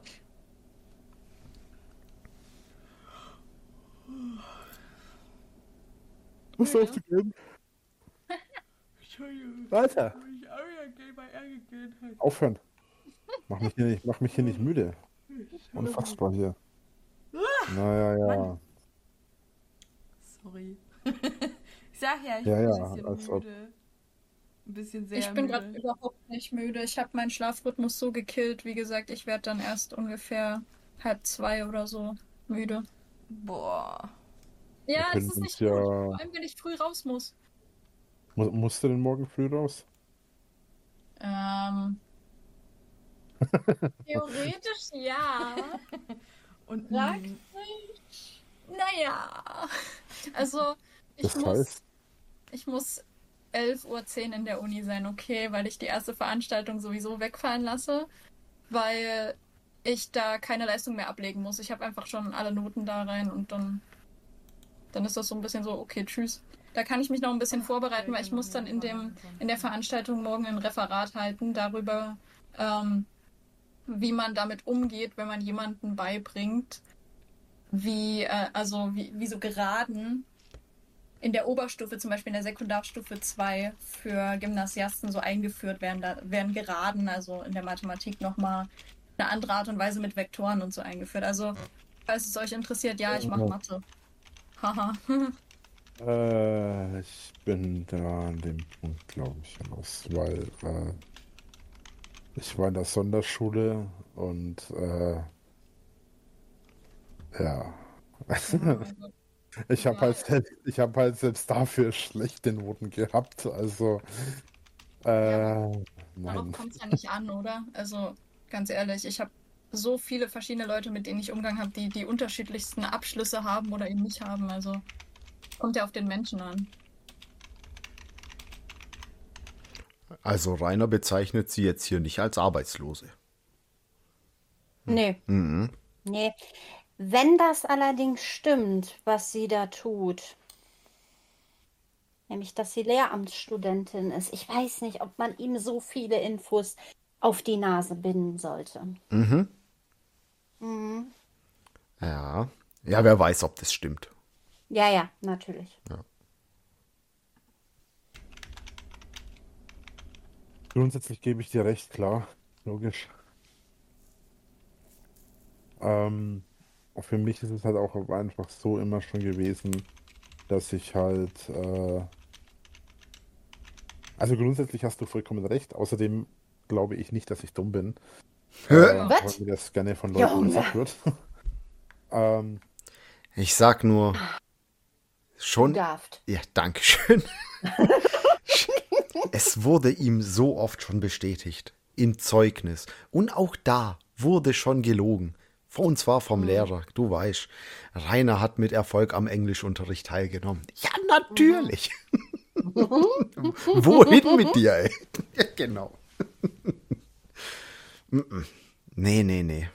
Was sollst du gehen? Entschuldigung. Weiter. Ich auch ja gehen, weil er gegeben hat. Aufhören. Mach mich hier nicht, mach mich hier nicht müde. Unfassbar hier. Naja, ja. Sorry. Ich sag ja, ich Ja, bin ja, ein bisschen als ob. müde. Ein bisschen sehr Ich bin müde. gerade überhaupt nicht müde. Ich habe meinen Schlafrhythmus so gekillt. Wie gesagt, ich werde dann erst ungefähr halb zwei oder so müde. Boah. Ja, Wir es können ist uns nicht ja. gut. Vor allem, wenn ich früh raus muss. Mu- Musst du denn morgen früh raus? Ähm, theoretisch ja. Und Praktisch, naja. Also, ich Das muss, heißt, ich muss elf Uhr zehn in der Uni sein, okay, weil ich die erste Veranstaltung sowieso wegfallen lasse, weil ich da keine Leistung mehr ablegen muss. Ich habe einfach schon alle Noten da rein und dann, dann ist das so ein bisschen so, okay, tschüss. Da kann ich mich noch ein bisschen vorbereiten, weil ich muss dann in dem, in der Veranstaltung morgen ein Referat halten darüber, ähm, wie man damit umgeht, wenn man jemanden beibringt, wie, äh, also wie, wie so Geraden in der Oberstufe, zum Beispiel in der Sekundarstufe zwei für Gymnasiasten so eingeführt werden. Da werden Geraden, also in der Mathematik nochmal eine andere Art und Weise mit Vektoren und so eingeführt. Also, falls es euch interessiert, ja, ich mache Mathe. Haha. äh, ich bin da an dem Punkt, glaube ich, raus, weil äh, ich war in der Sonderschule und äh, ja. Ich habe halt, selbst- ich hab halt selbst dafür schlechte Noten gehabt, also äh, Darauf nein. kommt es ja nicht an, oder? Also, ganz ehrlich, ich habe so viele verschiedene Leute, mit denen ich Umgang habe, die die unterschiedlichsten Abschlüsse haben oder eben nicht haben. Also, kommt ja auf den Menschen an. Also Rainer bezeichnet sie jetzt hier nicht als Arbeitslose. Nee, Mhm. nee. Wenn das allerdings stimmt, was sie da tut, nämlich dass sie Lehramtsstudentin ist, ich weiß nicht, ob man ihm so viele Infos auf die Nase binden sollte. Mhm. Mhm. Ja. Ja, wer weiß, ob das stimmt. Ja, ja, natürlich. Grundsätzlich gebe ich dir recht, klar, logisch. Ähm, für mich ist es halt auch einfach so immer schon gewesen, dass ich halt äh, Also grundsätzlich hast du vollkommen recht. Außerdem glaube ich nicht, dass ich dumm bin. Hä? Äh, Was? weil mir das gerne von Leuten Junge. gesagt wird. ähm, Ich sag nur, Du schon. darfst. Ja, danke schön. Es wurde ihm so oft schon bestätigt. Im Zeugnis. Und auch da wurde schon gelogen. Und zwar vom Lehrer, du weißt. Rainer hat mit Erfolg am Englischunterricht teilgenommen. Ja, natürlich. Wohin mit dir, ey? Ja, genau. Mm-mm. Nee, nee, nee.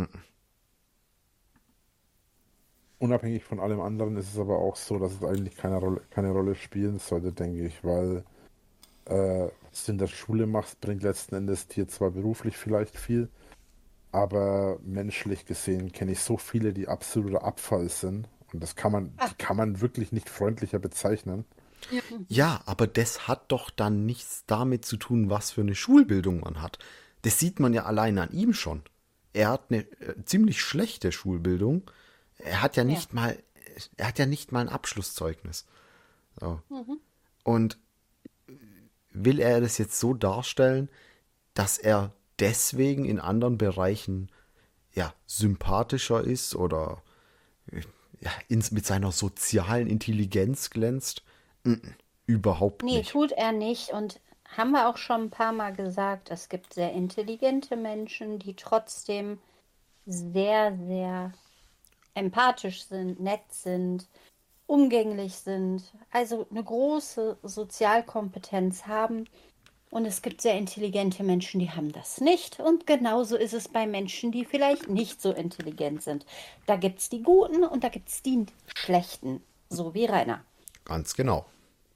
unabhängig von allem anderen ist es aber auch so, dass es eigentlich keine Rolle, keine Rolle spielen sollte, denke ich, weil äh, was du in der Schule machst, bringt letzten Endes dir zwar beruflich vielleicht viel, aber menschlich gesehen kenne ich so viele, die absoluter Abfall sind. Und das kann man, die kann man wirklich nicht freundlicher bezeichnen. Ja, aber das hat doch dann nichts damit zu tun, was für eine Schulbildung man hat. Das sieht man ja allein an ihm schon. Er hat eine äh, ziemlich schlechte Schulbildung. Er hat ja nicht mal, er hat ja nicht mal ein Abschlusszeugnis. So. Und will er das jetzt so darstellen, dass er deswegen in anderen Bereichen ja sympathischer ist oder ja, ins, mit seiner sozialen Intelligenz glänzt? Mm-mm, überhaupt Nee, nicht. tut er nicht. Und haben wir auch schon ein paar Mal gesagt, es gibt sehr intelligente Menschen, die trotzdem sehr, sehr empathisch sind, nett sind, umgänglich sind, also eine große Sozialkompetenz haben. Und es gibt sehr intelligente Menschen, die haben das nicht. Und genauso ist es bei Menschen, die vielleicht nicht so intelligent sind. Da gibt es die Guten und da gibt es die Schlechten, so wie Rainer. Ganz genau.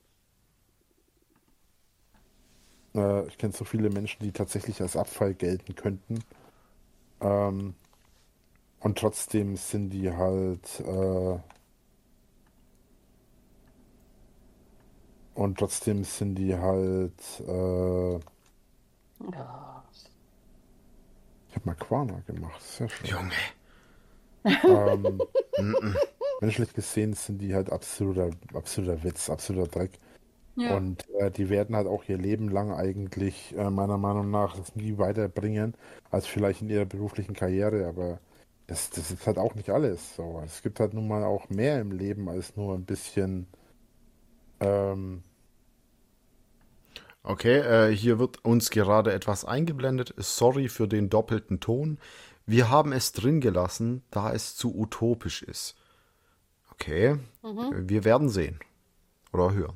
Äh, ich kenne so viele Menschen, die tatsächlich als Abfall gelten könnten. Ähm, und trotzdem sind die halt äh, und trotzdem sind die halt äh, ich habe mal Quana gemacht, sehr schön. Junge. Ähm, menschlich gesehen sind die halt absoluter, absoluter Witz, absoluter Dreck. Ja. Und äh, die werden halt auch ihr Leben lang eigentlich äh, meiner Meinung nach das nie weiterbringen, als vielleicht in ihrer beruflichen Karriere. Aber das, das ist halt auch nicht alles. So. Es gibt halt nun mal auch mehr im Leben als nur ein bisschen. Ähm, Okay, äh, hier wird uns gerade etwas eingeblendet. Sorry für den doppelten Ton. Wir haben es drin gelassen, da es zu utopisch ist. Okay, wir werden sehen oder hören.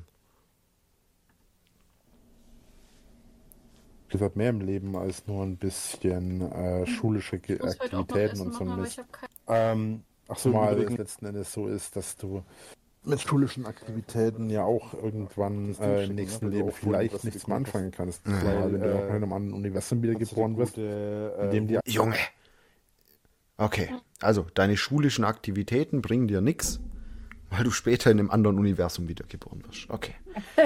es gibt halt mehr im Leben als nur ein bisschen äh, schulische Ge- Ich muss heute auch noch Aktivitäten Essen und so machen, ein aber Mist. ich habe kein... Ähm, ach so, mal es letzten Endes so ist, dass du mit schulischen Aktivitäten ja auch irgendwann äh, im nächsten Leben vielleicht nichts mehr anfangen kannst. Weil wenn du auch in einem anderen Universum wieder geboren wirst, in dem die Junge. Okay, also deine schulischen Aktivitäten bringen dir nichts, weil du später in einem anderen Universum wiedergeboren wirst. Okay.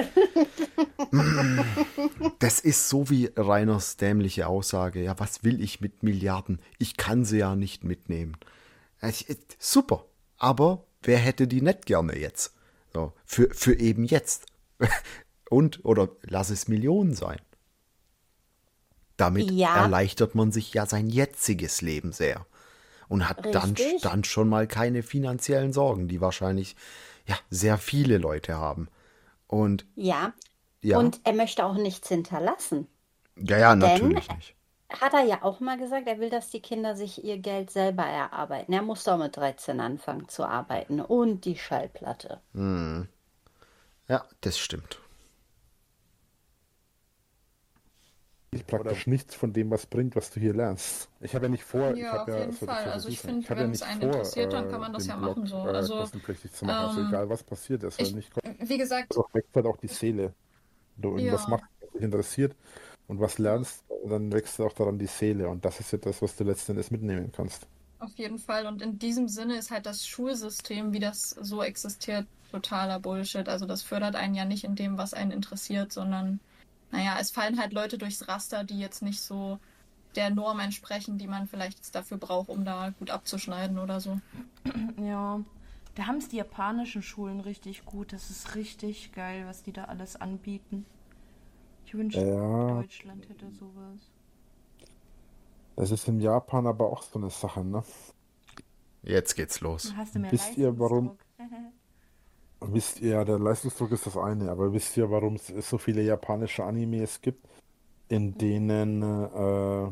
Das ist so wie Rainers dämliche Aussage. Ja, was will ich mit Milliarden? Ich kann sie ja nicht mitnehmen. Ich, ich, super, aber wer hätte die nicht gerne jetzt? So, für, für eben jetzt. Und, oder lass es Millionen sein. Damit Ja. erleichtert man sich ja sein jetziges Leben sehr. Und hat dann, Richtig. dann schon mal keine finanziellen Sorgen, die wahrscheinlich ja, sehr viele Leute haben. Und Ja. ja, Und er möchte auch nichts hinterlassen. ja, ja, Denn- natürlich nicht. Hat er ja auch mal gesagt, er will, dass die Kinder sich ihr Geld selber erarbeiten. Er musste auch mit dreizehn anfangen zu arbeiten. Und die Schallplatte. Ja, das stimmt. praktisch nichts von dem, was bringt, was du hier lernst. Ich habe ja nicht vor, ich Ja, habe auf ja, jeden das wollte Fall. ja Also ich dazu sagen, finde, habe ja wenn nicht es einen vor, interessiert, dann kann äh, man das den ja Blog, machen so. äh, Also, kostenpflichtig zu machen. Also ähm, egal, was passiert, es soll ich- nicht Wie gesagt, doch wächst halt auch die Seele. Wenn du irgendwas Ja. machst, was dich interessiert und was lernst, dann wächst auch daran die Seele. Und das ist ja das, was du letzten Endes mitnehmen kannst. auf jeden Fall. Und in diesem Sinne ist halt das Schulsystem, wie das so existiert, totaler Bullshit. Also das fördert einen ja nicht in dem, was einen interessiert, sondern, naja, es fallen halt Leute durchs Raster, die jetzt nicht so der Norm entsprechen, die man vielleicht jetzt dafür braucht, um da gut abzuschneiden oder so. Ja, da haben es die japanischen Schulen richtig gut. Das ist richtig geil, was die da alles anbieten. Ich wünschte, Ja, Deutschland hätte sowas. es ist in Japan aber auch so eine Sache, ne? Jetzt geht's los. Dann hast du mehr Wisst ihr, warum? Leistungsdruck. Wisst ihr, ja, der Leistungsdruck ist das eine, aber wisst ihr, warum es so viele japanische Animes gibt, in denen äh,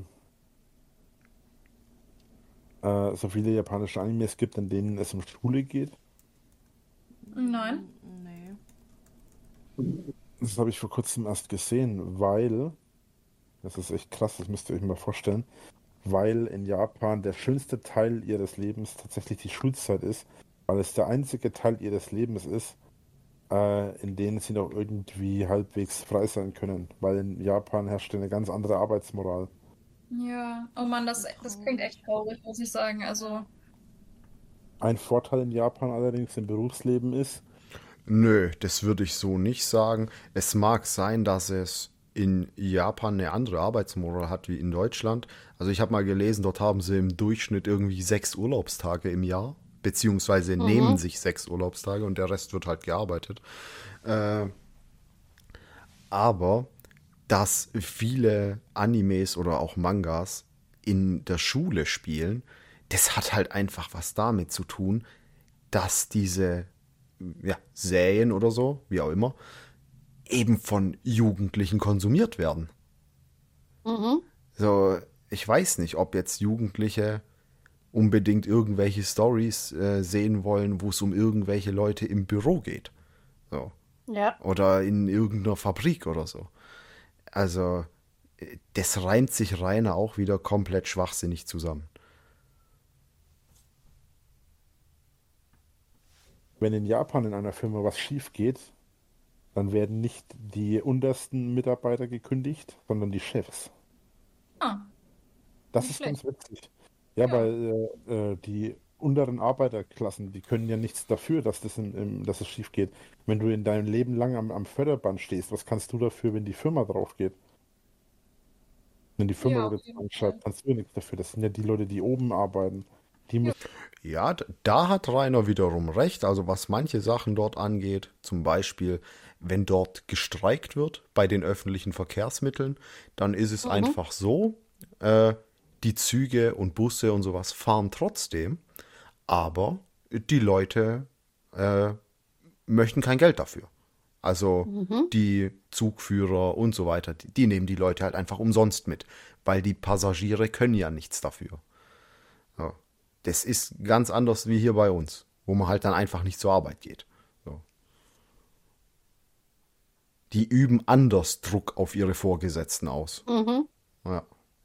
äh, so viele japanische Animes gibt, in denen es um Schule geht? Nein. Nee. Das habe ich vor kurzem erst gesehen, weil, das ist echt krass, das müsst ihr euch mal vorstellen, weil in Japan der schönste Teil ihres Lebens tatsächlich die Schulzeit ist, weil es der einzige Teil ihres Lebens ist, äh, in denen sie noch irgendwie halbwegs frei sein können, weil in Japan herrscht eine ganz andere Arbeitsmoral. Ja. Oh Mann, das, das klingt echt traurig, muss ich sagen. Also, Ein Vorteil in Japan allerdings im Berufsleben ist, Nö, das würde ich so nicht sagen. Es mag sein, dass es in Japan eine andere Arbeitsmoral hat wie in Deutschland. Also ich habe mal gelesen, dort haben sie im Durchschnitt irgendwie sechs Urlaubstage im Jahr, beziehungsweise nehmen Mhm. sich sechs Urlaubstage und der Rest wird halt gearbeitet. Äh, aber dass viele Animes oder auch Mangas in der Schule spielen, das hat halt einfach was damit zu tun, dass diese ja, Serien oder so, wie auch immer, eben von Jugendlichen konsumiert werden. Mhm. So, ich weiß nicht, ob jetzt Jugendliche unbedingt irgendwelche Stories äh, sehen wollen, wo es um irgendwelche Leute im Büro geht. So. Ja. Oder in irgendeiner Fabrik oder so. Also, äh, das reimt sich reiner auch wieder komplett schwachsinnig zusammen. wenn in Japan in einer Firma was schief geht, dann werden nicht die untersten Mitarbeiter gekündigt, sondern die Chefs. ah, Das nicht ist ganz schlecht. witzig. Ja, Ja. weil äh, äh, die unteren Arbeiterklassen, die können ja nichts dafür, dass das im, im, dass es schief geht. Wenn du in deinem Leben lang am, am Förderband stehst, was kannst du dafür, wenn die Firma drauf geht? Wenn die Firma Ja, auf wieder jeden Fall. zusammenschreibt, kannst du ja nichts dafür. Das sind ja die Leute, die oben arbeiten. Die müssen. Ja, d- da hat Rainer wiederum recht. Also was manche Sachen dort angeht, zum Beispiel, wenn dort gestreikt wird bei den öffentlichen Verkehrsmitteln, dann ist es Mhm. einfach so, äh, die Züge und Busse und sowas fahren trotzdem, aber die Leute äh, möchten kein Geld dafür. Also Mhm. die Zugführer und so weiter, die, die nehmen die Leute halt einfach umsonst mit, weil die Passagiere können ja nichts dafür. Ja. Das ist ganz anders wie hier bei uns, wo man halt dann einfach nicht zur Arbeit geht. So. Die üben anders Druck auf ihre Vorgesetzten aus. Mhm. Ja.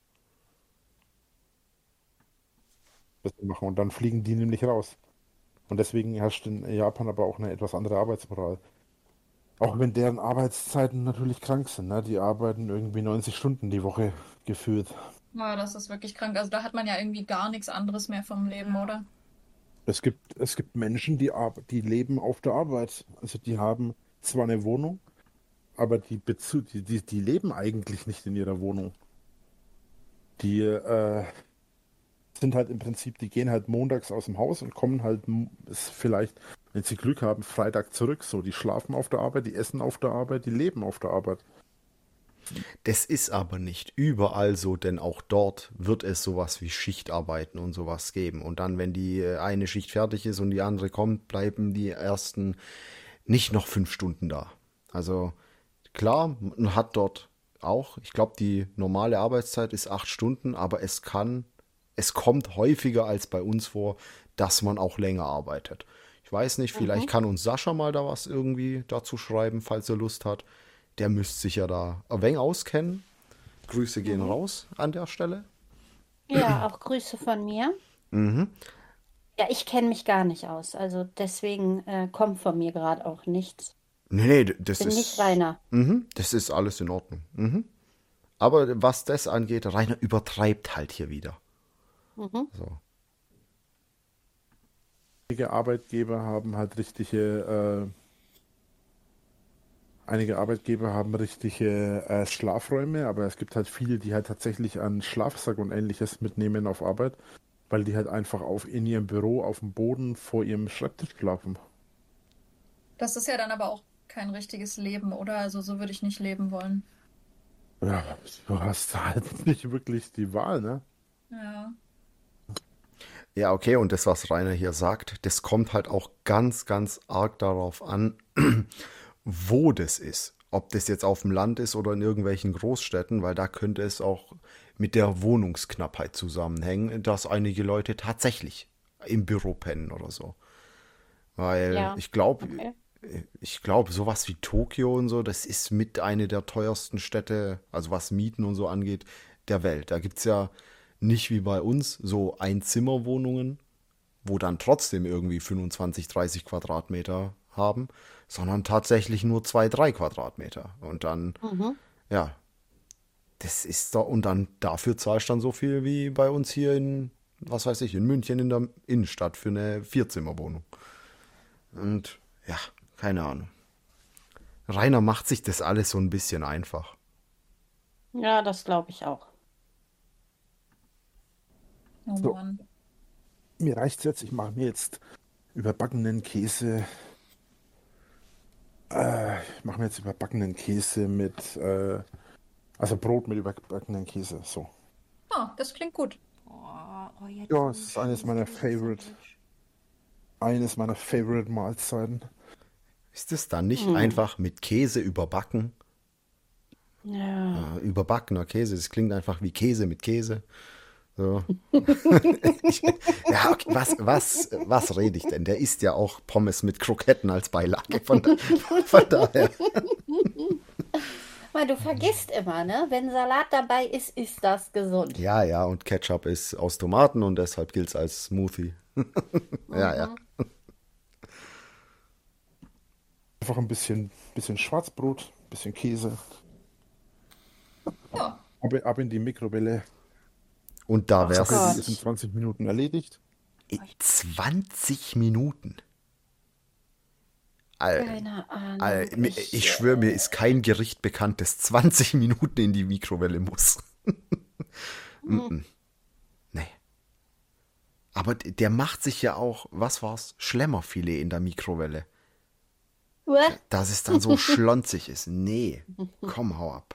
das machen und dann fliegen die nämlich raus. Und deswegen herrscht in Japan aber auch eine etwas andere Arbeitsmoral. Auch wenn deren Arbeitszeiten natürlich krank sind, ne? Die arbeiten irgendwie neunzig Stunden die Woche gefühlt. Ja, das ist wirklich krank. Also da hat man ja irgendwie gar nichts anderes mehr vom Leben, oder? Es gibt, es gibt Menschen, die, arbe- die leben auf der Arbeit. Also die haben zwar eine Wohnung, aber die, Bezu die, die, die leben eigentlich nicht in ihrer Wohnung. Die äh, sind halt im Prinzip, die gehen halt montags aus dem Haus und kommen halt m- ist vielleicht, wenn sie Glück haben, Freitag zurück. So, die schlafen auf der Arbeit, die essen auf der Arbeit, die leben auf der Arbeit. Das ist aber nicht überall so, denn auch dort wird es sowas wie Schichtarbeiten und sowas geben. Und dann, wenn die äh, eine Schicht fertig ist und die andere kommt, bleiben die ersten nicht noch fünf Stunden da. Also klar, man hat dort auch, ich glaube, die normale Arbeitszeit ist acht Stunden, aber es kann, es kommt häufiger als bei uns vor, dass man auch länger arbeitet. Ich weiß nicht, vielleicht Mhm. kann uns Sascha mal da was irgendwie dazu schreiben, falls er Lust hat. Der müsste sich ja da ein wenig auskennen. Grüße gehen Mhm. raus an der Stelle. Ja, auch Grüße von mir. Mhm. Ja, ich kenne mich gar nicht aus. Also deswegen äh, kommt von mir gerade auch nichts. Nee, nee, d- das Bin nicht ist, Rainer. mhm, das ist alles in Ordnung. Mhm. Aber was das angeht, Rainer übertreibt halt hier wieder. Mhm. So. Einige Arbeitgeber haben halt richtige, äh, einige Arbeitgeber haben richtige äh, Schlafräume, aber es gibt halt viele, die halt tatsächlich einen Schlafsack und ähnliches mitnehmen auf Arbeit, weil die halt einfach auf in ihrem Büro auf dem Boden vor ihrem Schreibtisch schlafen. Das ist ja dann aber auch kein richtiges Leben, oder? Also so würde ich nicht leben wollen. Ja, du hast halt nicht wirklich die Wahl, ne? Ja. Ja, okay, und das, was Rainer hier sagt, das kommt halt auch ganz, ganz arg darauf an, wo das ist. Ob das jetzt auf dem Land ist oder in irgendwelchen Großstädten, weil da könnte es auch mit der Wohnungsknappheit zusammenhängen, dass einige Leute tatsächlich im Büro pennen oder so. Weil Ja, ich glaube, okay. ich glaube, sowas wie Tokio und so, das ist mit eine der teuersten Städte, also was Mieten und so angeht, der Welt. Da gibt es ja nicht wie bei uns so Einzimmerwohnungen, wo dann trotzdem irgendwie fünfundzwanzig, dreißig Quadratmeter haben, sondern tatsächlich nur zwei, drei Quadratmeter. Und dann, Mhm. ja, das ist da, und dann dafür zahlst du dann so viel wie bei uns hier in, was weiß ich, in München in der Innenstadt für eine Vierzimmerwohnung. Und ja, keine Ahnung. Rainer macht sich das alles so ein bisschen einfach. Ja, das glaube ich auch. Oh So, Mann. mir reicht's jetzt. Ich mache mir jetzt überbackenen Käse. Äh, ich mache mir jetzt überbackenen Käse mit, äh, also Brot mit überbackenen Käse. So. Ah, das klingt gut. Oh, oh, jetzt Ja, so es ein ist eines schönes meiner Favorite, Käsesandwich. eines meiner Favorite Mahlzeiten. Ist es dann nicht Hm. einfach mit Käse überbacken? Ja. Äh, überbackener Käse, das klingt einfach wie Käse mit Käse. So. Ich, ja, okay, was, was, was rede ich denn? Der isst ja auch Pommes mit Kroketten als Beilage. Von, da, von daher. Weil du vergisst immer, ne? Wenn Salat dabei ist, ist das gesund. Ja, ja, und Ketchup ist aus Tomaten und deshalb gilt es als Smoothie. Ja, ja. Mhm. Einfach ein bisschen, bisschen Schwarzbrot, bisschen Käse. Ja. Ab, ab in die Mikrowelle. Und da Ach wär's Zack, ist Gott. in zwanzig Minuten erledigt. in zwanzig Minuten. All, Keine all, Ahnung. mir- Ich, ich schwöre, mir äh, ist kein Gericht bekannt, das zwanzig Minuten in die Mikrowelle muss. hm. Nee. Aber d- der macht sich ja auch, was war's? Schlemmerfilet in der Mikrowelle. Uah. Dass es dann so schlonzig ist. Nee, komm, hau ab.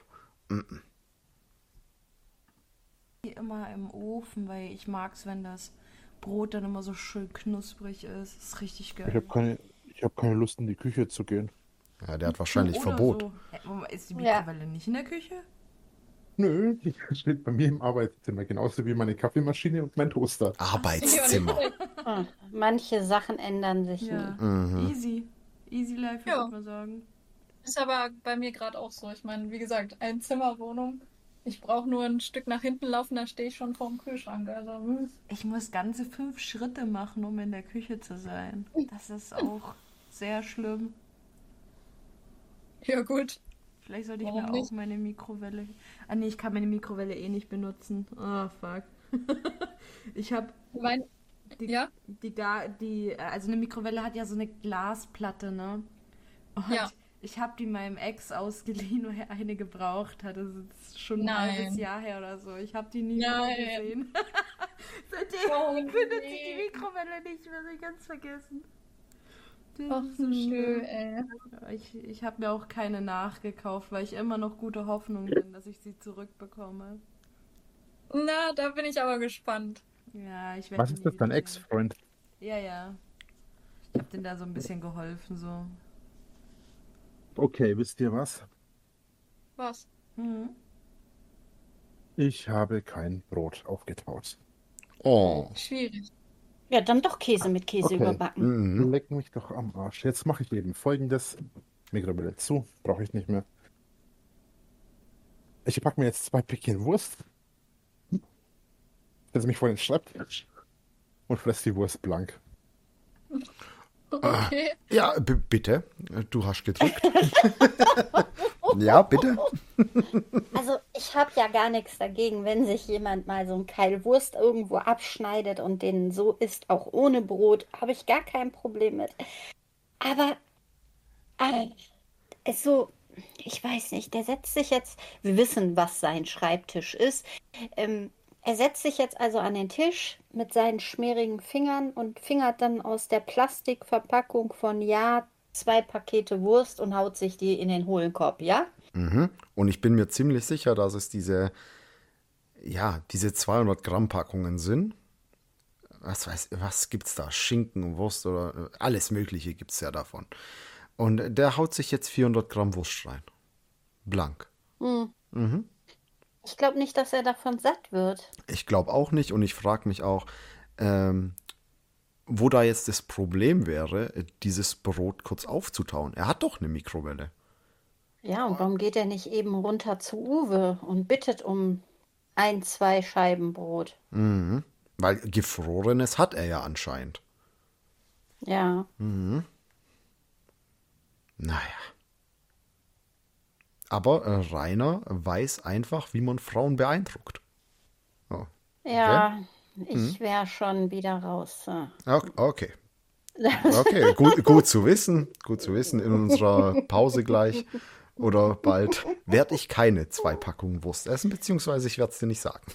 Die immer im Ofen, weil ich mag es, wenn das Brot dann immer so schön knusprig ist. Ist richtig Ich habe geil. keine, ich hab keine Lust, in die Küche zu gehen. Ja, der hat wahrscheinlich Oder Verbot. so. Hä, Moment, ist die Ja. Mikrowelle nicht in der Küche? Nö, die steht bei mir im Arbeitszimmer, genauso wie meine Kaffeemaschine und mein Toaster. Ja, nicht Arbeitszimmer. schlecht. Ah, manche Sachen ändern sich nie. Ja. Mhm. Easy. Easy life, würde Ja. ich mal sagen. Ist aber bei mir gerade auch so. Ich meine, wie gesagt, Einzimmerwohnung. Ich brauche nur ein Stück nach hinten laufen, da stehe ich schon vorm Kühlschrank. Also, hm. Ich muss ganze fünf Schritte machen, um in der Küche zu sein. Das ist auch sehr schlimm. Ja gut. Vielleicht sollte ich Warum mir nicht? auch meine Mikrowelle. Ah nee, ich kann meine Mikrowelle eh nicht benutzen. Oh fuck. Ich habe Mein, die, ja, die, Ga- die, äh, also eine Mikrowelle hat ja so eine Glasplatte, ne? Und ja. ich habe die meinem Ex ausgeliehen, weil er eine gebraucht hat. Das ist schon ein halbes Nein. Jahr her oder so. Ich habe die nie wieder Nein. gesehen. Seitdem Oh benutze ich die nee. Mikrowelle nicht mehr. Ich ganz vergessen. Das Ach ist so nö, schlimm. ey. Ich, ich habe mir auch keine nachgekauft, weil ich immer noch gute Hoffnung bin, dass ich sie zurückbekomme. Na, da bin ich aber gespannt. Ja, ich werde Was die ist nie das, dein wiedersehen. Ex-Freund? Ja, ja. Ich habe denen da so ein bisschen geholfen, so. Okay, wisst ihr was? Was? Mhm. Ich habe kein Brot aufgetaut. Oh. Schwierig. Ja, dann doch Käse mit Käse Okay. überbacken. Mhm. Leck mich doch am Arsch. Jetzt mache ich eben Folgendes. Mikrowelle zu, brauche ich nicht mehr. Ich packe mir jetzt zwei Päckchen Wurst, setze mich vor den Schreibtisch und fresse die Wurst blank. Okay. Ja, b- bitte. Du hast gedrückt. Ja, bitte. Also ich habe ja gar nichts dagegen, wenn sich jemand mal so ein Keil Wurst irgendwo abschneidet und den so isst, auch ohne Brot, habe ich gar kein Problem mit. Aber äh, ist so, ich weiß nicht, der setzt sich jetzt, wir wissen, was sein Schreibtisch ist. Ähm, er setzt sich jetzt also an den Tisch mit seinen schmierigen Fingern und fingert dann aus der Plastikverpackung von Jahr zwei Pakete Wurst und haut sich die in den hohlen Korb, ja? Mhm. Und ich bin mir ziemlich sicher, dass es diese, ja, diese zweihundert Gramm Packungen sind. Was weiß, was gibt's da? Schinken, Wurst oder alles Mögliche gibt's ja davon. Und der haut sich jetzt vierhundert Gramm Wurst rein. Blank. Hm. Mhm. Ich glaube nicht, dass er davon satt wird. Ich glaube auch nicht und ich frage mich auch, ähm, wo da jetzt das Problem wäre, dieses Brot kurz aufzutauen. Er hat doch eine Mikrowelle. Ja, und warum geht er nicht eben runter zu Uwe und bittet um ein, zwei Scheiben Brot? Mhm. Weil Gefrorenes hat er ja anscheinend. Ja. Naja. Aber äh, Rainer weiß einfach, wie man Frauen beeindruckt. Oh. Ja, ich wäre schon wieder raus. äh. Okay. Okay. Okay, gut, gut zu wissen. Gut zu wissen. In unserer Pause gleich oder bald werde ich keine zwei Packungen Wurst essen, beziehungsweise ich werde es dir nicht sagen.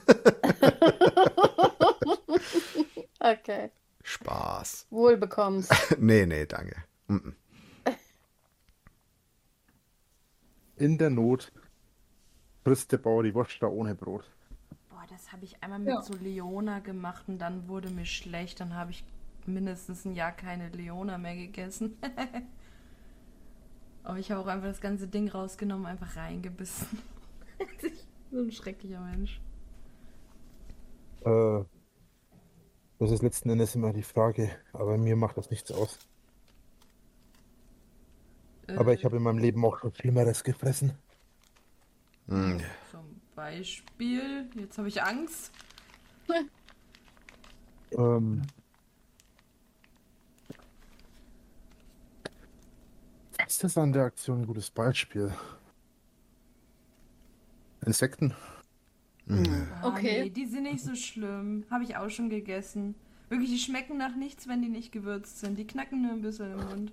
Okay. Spaß. Wohl bekommst. Nee, nee, danke. Mm-mm. In der Not frisst der Bauer die Wurst da ohne Brot. Boah, das habe ich einmal mit Ja. so Leona gemacht und dann wurde mir schlecht. Dann habe ich mindestens ein Jahr keine Leona mehr gegessen. Aber ich habe auch einfach das ganze Ding rausgenommen, einfach reingebissen. So ein schrecklicher Mensch. Äh, das ist letzten Endes immer die Frage, aber mir macht das nichts aus. Aber ich habe in meinem Leben auch schon Schlimmeres gefressen. Mm. Zum Beispiel, jetzt habe ich Angst. Ähm, was ist an der Aktion ein gutes Beispiel? Insekten? Ah, Okay. Nee, die sind nicht so schlimm. Habe ich auch schon gegessen. Wirklich, die schmecken nach nichts, wenn die nicht gewürzt sind. Die knacken nur ein bisschen im Mund.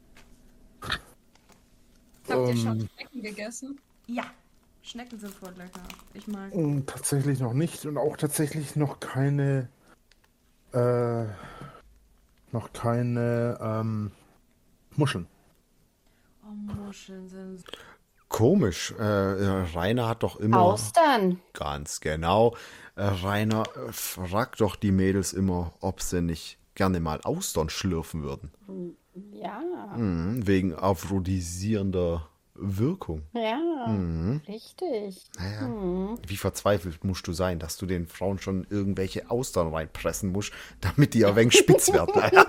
Habt ihr schon Ähm, Schnecken gegessen? Ja, Schnecken sind voll lecker. Ich mag. Mm, Tatsächlich noch nicht und auch tatsächlich noch keine, äh, noch keine ähm, Muscheln. Oh, Muscheln sind so. Komisch. Äh, Rainer hat doch immer. Austern. Ganz genau. Äh, Rainer äh, fragt doch die Mädels immer, ob sie nicht gerne mal Austern schlürfen würden. Ja. Mhm, wegen aphrodisierender Wirkung. Ja. Mhm. Richtig. Naja. Hm. Wie verzweifelt musst du sein, dass du den Frauen schon irgendwelche Austern reinpressen musst, damit die ein wenig spitz werden. Naja.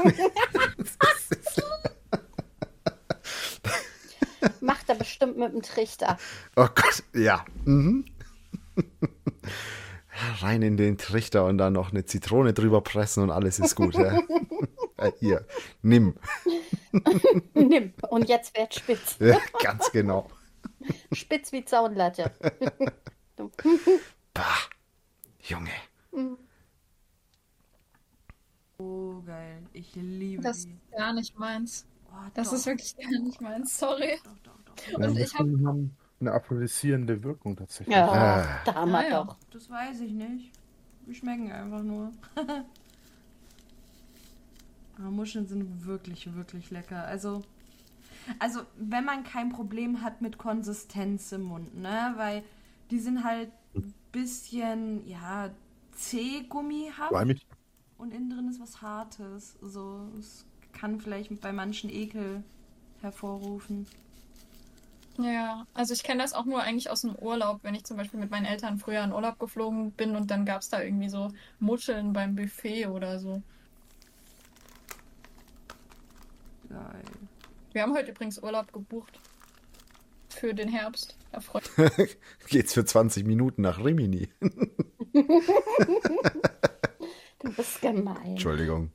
Macht er bestimmt mit dem Trichter. Oh Gott, ja. Mhm. Rein in den Trichter und dann noch eine Zitrone drüber pressen und alles ist gut. Ja. Äh, Hier, nimm. Nimm. Und jetzt wird spitz. Ja, ganz genau. Spitz wie Zaunlatte. Bah, Junge. Oh, geil. Ich liebe Das ist die. gar nicht meins. Oh, Das doch, ist wirklich gar nicht meins. Sorry. doch, doch, doch. Und ich hab- Muscheln haben eine aphrodisierende Wirkung tatsächlich. Ja, Ah. da haben wir Ah, ja. doch. Das weiß ich nicht. Die schmecken einfach nur. Aber Muscheln sind wirklich, wirklich lecker. Also, also, wenn man kein Problem hat mit Konsistenz im Mund, ne? Weil die sind halt ein bisschen, ja, zäh-gummihaft Schleimig. und innen drin ist was Hartes. So, es kann vielleicht bei manchen Ekel hervorrufen. Ja, also ich kenne das auch nur eigentlich aus dem Urlaub, wenn ich zum Beispiel mit meinen Eltern früher in Urlaub geflogen bin und dann gab es da irgendwie so Muscheln beim Buffet oder so. Geil. Wir haben heute übrigens Urlaub gebucht. Für den Herbst. Da freut Geht's für zwanzig Minuten nach Rimini. Du bist gemein. Entschuldigung.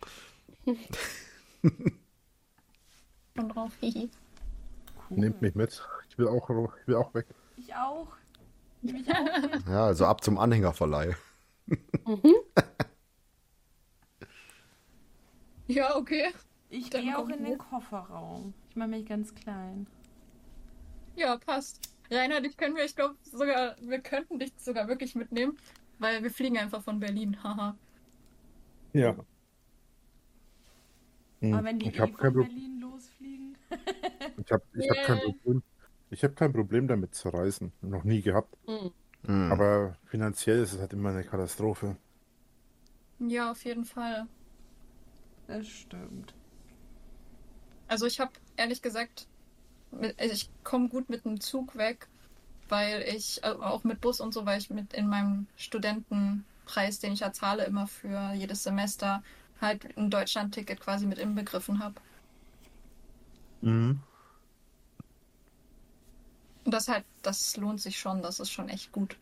man drauf. Hihi. Cool. Nehmt mich mit. Ich will auch, ich will auch weg. Ich auch. Nehm ich auch mit. Ja, also ab zum Anhängerverleih. Ja, okay. Ich Dann gehe auch komm in den mit. Kofferraum. Ich mache mich ganz klein. Ja, passt. Rainer, dich können wir, ich glaube sogar, wir könnten dich sogar wirklich mitnehmen, weil wir fliegen einfach von Berlin. Haha. Ja. Hm, Aber wenn die ich eh habe von kein Problem. Berlin losfliegen. Ich habe ich hab kein Yay. Problem. Ich habe kein Problem damit zu reisen. Noch nie gehabt. Hm. Hm. Aber finanziell ist es halt immer eine Katastrophe. Ja, auf jeden Fall. Das stimmt. Also ich habe ehrlich gesagt, mit, also ich komme gut mit dem Zug weg, weil ich, also auch mit Bus und so, weil ich mit in meinem Studentenpreis, den ich ja zahle, immer für jedes Semester, halt ein Deutschland-Ticket quasi mit inbegriffen habe. Mhm. Und das halt, das lohnt sich schon, das ist schon echt gut.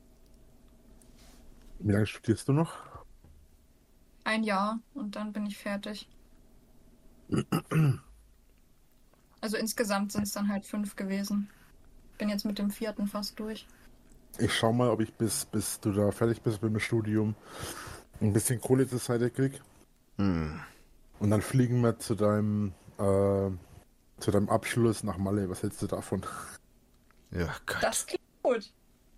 Wie lange studierst du noch? Ein Jahr und dann bin ich fertig. Also insgesamt sind es dann halt fünf gewesen. Bin jetzt mit dem vierten fast durch. Ich schau mal, ob ich bis, bis du da fertig bist mit dem Studium ein bisschen Kohle zur Seite krieg. Hm. Und dann fliegen wir zu deinem, äh, zu deinem Abschluss nach Malle. Was hältst du davon? Ja, Gott. Das klingt gut.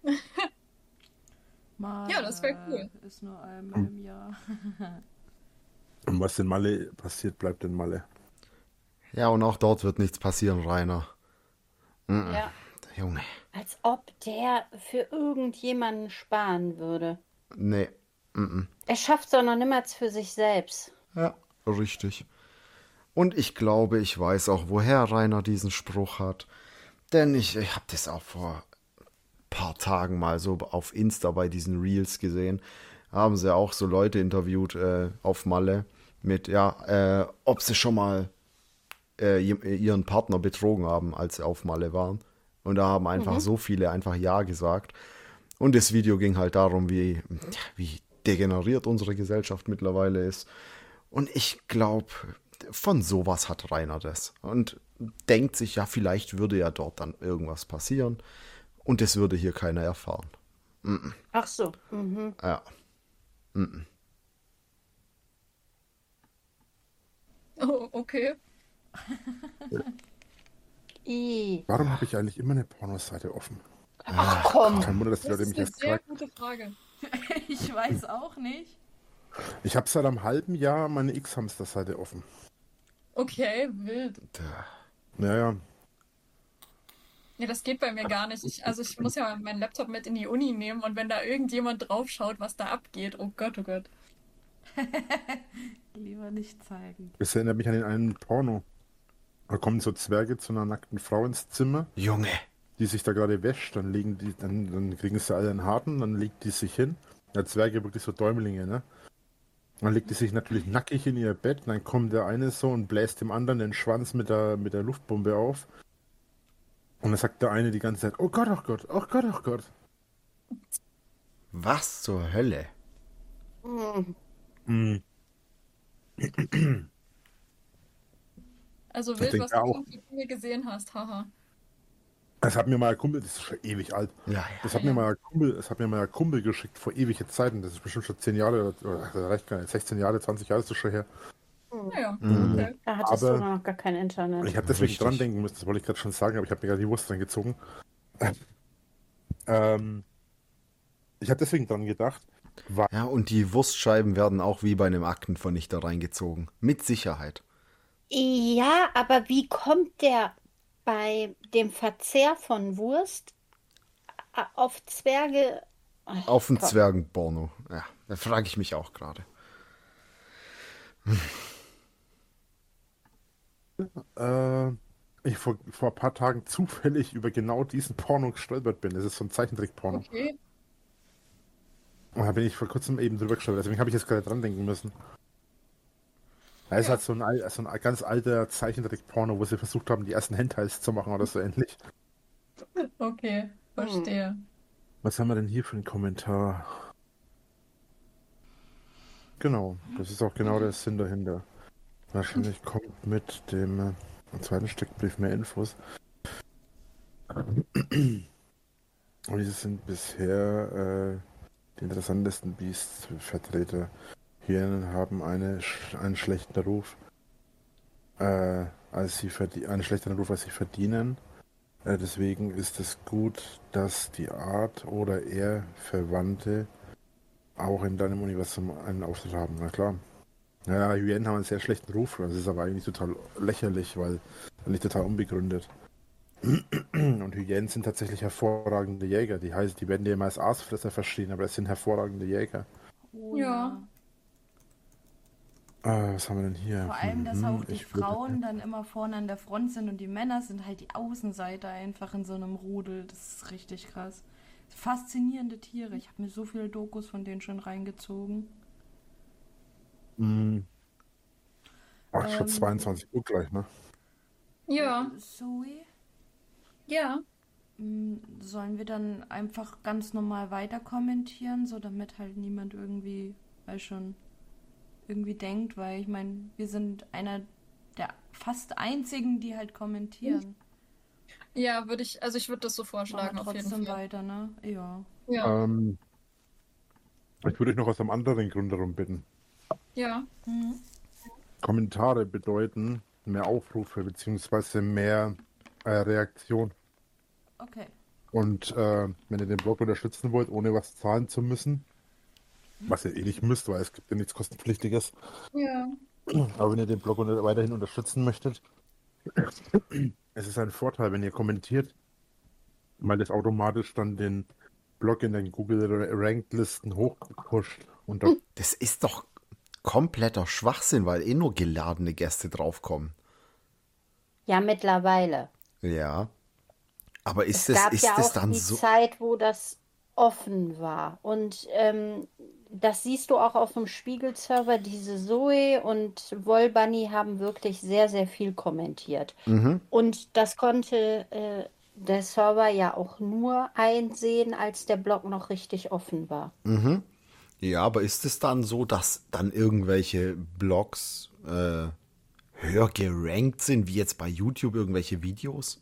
Mal, Ja, das wär cool. Ist nur einmal im Jahr. Und was in Malle passiert, bleibt in Malle. Ja, und auch dort wird nichts passieren, Rainer. Mhm. Ja, Junge. als ob der für irgendjemanden sparen würde. Nee. Mhm. Er schafft es auch noch niemals für sich selbst. Ja, richtig. Und ich glaube, ich weiß auch, woher Rainer diesen Spruch hat. Denn ich, ich habe das auch vor ein paar Tagen mal so auf Insta bei diesen Reels gesehen. Haben sie auch so Leute interviewt äh, auf Malle mit, ja, äh, ob sie schon mal äh, ihren Partner betrogen haben, als sie auf Malle waren. Und da haben einfach Mhm. so viele einfach Ja gesagt. Und das Video ging halt darum, wie, wie degeneriert unsere Gesellschaft mittlerweile ist. Und ich glaube, von sowas hat Rainer das. Und denkt sich, ja, vielleicht würde ja dort dann irgendwas passieren. Und das würde hier keiner erfahren. Mhm. Ach so. Mhm. Ja. Mhm. Oh, okay. I. Warum habe ich eigentlich immer eine Pornoseite offen? Ach komm. Kein Wunder, dass die Das Leute ist mich eine erst sehr fragen. gute Frage. Ich weiß auch nicht. Ich habe seit einem halben Jahr meine X-Hamster-Seite offen. Okay, wild. Naja, Ja, das geht bei mir gar nicht. Ich, also ich muss ja meinen Laptop mit in die Uni nehmen und wenn da irgendjemand drauf schaut, was da abgeht, oh Gott, oh Gott. Lieber nicht zeigen. das erinnert mich an den einen Porno. Da kommen so Zwerge zu einer nackten Frau ins Zimmer, Junge. die sich da gerade wäscht. Dann legen die, dann, dann kriegen sie alle einen harten, dann legt die sich hin. Ja, Zwerge wirklich so Däumlinge, ne? Dann legt die sich natürlich nackig in ihr Bett. Dann kommt der eine so und bläst dem anderen den Schwanz mit der, mit der Luftbombe auf. Und dann sagt der eine die ganze Zeit, oh Gott, oh Gott, oh Gott, oh Gott. Was zur Hölle? Hm. Hm. Also Ich wild, denke was du auch. schon für Dinge gesehen hast, haha. Das hat mir mal ein Kumpel, das ist schon ewig alt. Ja, ja. Das hat Ja. mir mal ein Kumpel, das hat mir mal ein Kumpel geschickt vor ewige Zeiten. Das ist bestimmt schon zehn Jahre, oder oder- das reicht gar nicht, sechzehn Jahre, zwanzig Jahre ist das schon her. Naja, Mhm. okay. Da hattest Aber- du noch gar kein Internet. Ich habe deswegen Richtig. dran denken müssen, das wollte ich gerade schon sagen, aber ich habe mir gerade die Wurst reingezogen. ähm, ich habe deswegen dran gedacht, weil Ja, und die Wurstscheiben werden auch wie bei einem Aktenvernichter reingezogen. Mit Sicherheit. Ja, aber wie kommt der bei dem Verzehr von Wurst a- auf Zwerge? Ach, Auf den komm. Zwergenporno. Ja, da frage ich mich auch gerade. äh, ich vor, vor ein paar Tagen zufällig über genau diesen Porno gestolpert bin. Das ist so ein Zeichentrick-Porno. Okay. Und da bin ich vor kurzem eben drüber gestolpert. Deswegen habe ich jetzt gerade dran denken müssen. Da ist Ja. halt so ein, al- so ein ganz alter Zeichentrick-Porno, wo sie versucht haben, die ersten Hentais zu machen oder so ähnlich. Okay, verstehe. Was haben wir denn hier für einen Kommentar? Genau, das ist auch genau der Sinn dahinter. Wahrscheinlich kommt mit dem äh, zweiten Steckbrief mehr Infos. Und diese sind bisher äh, die interessantesten Beast-Vertreter. Hyänen haben eine, sch- einen schlechten Ruf, äh, als sie verdie- einen schlechteren Ruf, als sie verdienen. Äh, deswegen ist es gut, dass die Art oder er Verwandte auch in deinem Universum einen Auftritt haben. Na klar. Ja, Hyänen haben einen sehr schlechten Ruf. Das ist aber eigentlich total lächerlich, weil Finde ich total unbegründet. Und Hyänen sind tatsächlich hervorragende Jäger. Die heißen, die werden ja immer als Aasfresser verschrien, aber es sind hervorragende Jäger. Oh Ja. Äh, was haben wir denn hier? Vor allem, dass Hm, auch die ich würde- Frauen dann immer vorne an der Front sind und die Männer sind halt die Außenseiter einfach in so einem Rudel. Das ist richtig krass. Faszinierende Tiere. Ich habe mir so viele Dokus von denen schon reingezogen. Hm. Ach, schon Ähm, zweiundzwanzig Uhr gleich, ne? Ja, Äh, Zoe, ja. mh, sollen wir dann einfach ganz normal weiter kommentieren, so damit halt niemand irgendwie, weiß schon, irgendwie denkt, weil ich meine, wir sind einer der fast einzigen, die halt kommentieren. Ja, würde ich, also ich würde das so Machen vorschlagen, wir auf jeden trotzdem Fall. weiter, ne? Ja. Ja, Ähm, ich würde euch noch aus einem anderen Grund darum bitten. ja. Mhm. Kommentare bedeuten mehr Aufrufe beziehungsweise mehr äh, Reaktion. Okay. Und äh, wenn ihr den Blog unterstützen wollt, ohne was zahlen zu müssen, was ihr eh nicht müsst, weil es gibt ja nichts kostenpflichtiges, Ja. aber wenn ihr den Blog unter weiterhin unterstützen möchtet, es ist ein Vorteil, wenn ihr kommentiert, weil das automatisch dann den Blog in den Google Ranked Listen hochpusht. Und da, Das ist doch kompletter Schwachsinn, weil eh nur geladene Gäste draufkommen. Ja, mittlerweile. Ja. Aber ist Es das, gab ist ja das auch dann die so? Zeit, wo das offen war. Und ähm, das siehst du auch auf dem Spiegel-Server. Diese Zoe und Wollbunny haben wirklich sehr, sehr viel kommentiert. Mhm. Und das konnte äh, der Server ja auch nur einsehen, als der Blog noch richtig offen war. Mhm. Ja, aber ist es dann so, dass dann irgendwelche Blogs äh, höher gerankt sind, wie jetzt bei YouTube irgendwelche Videos?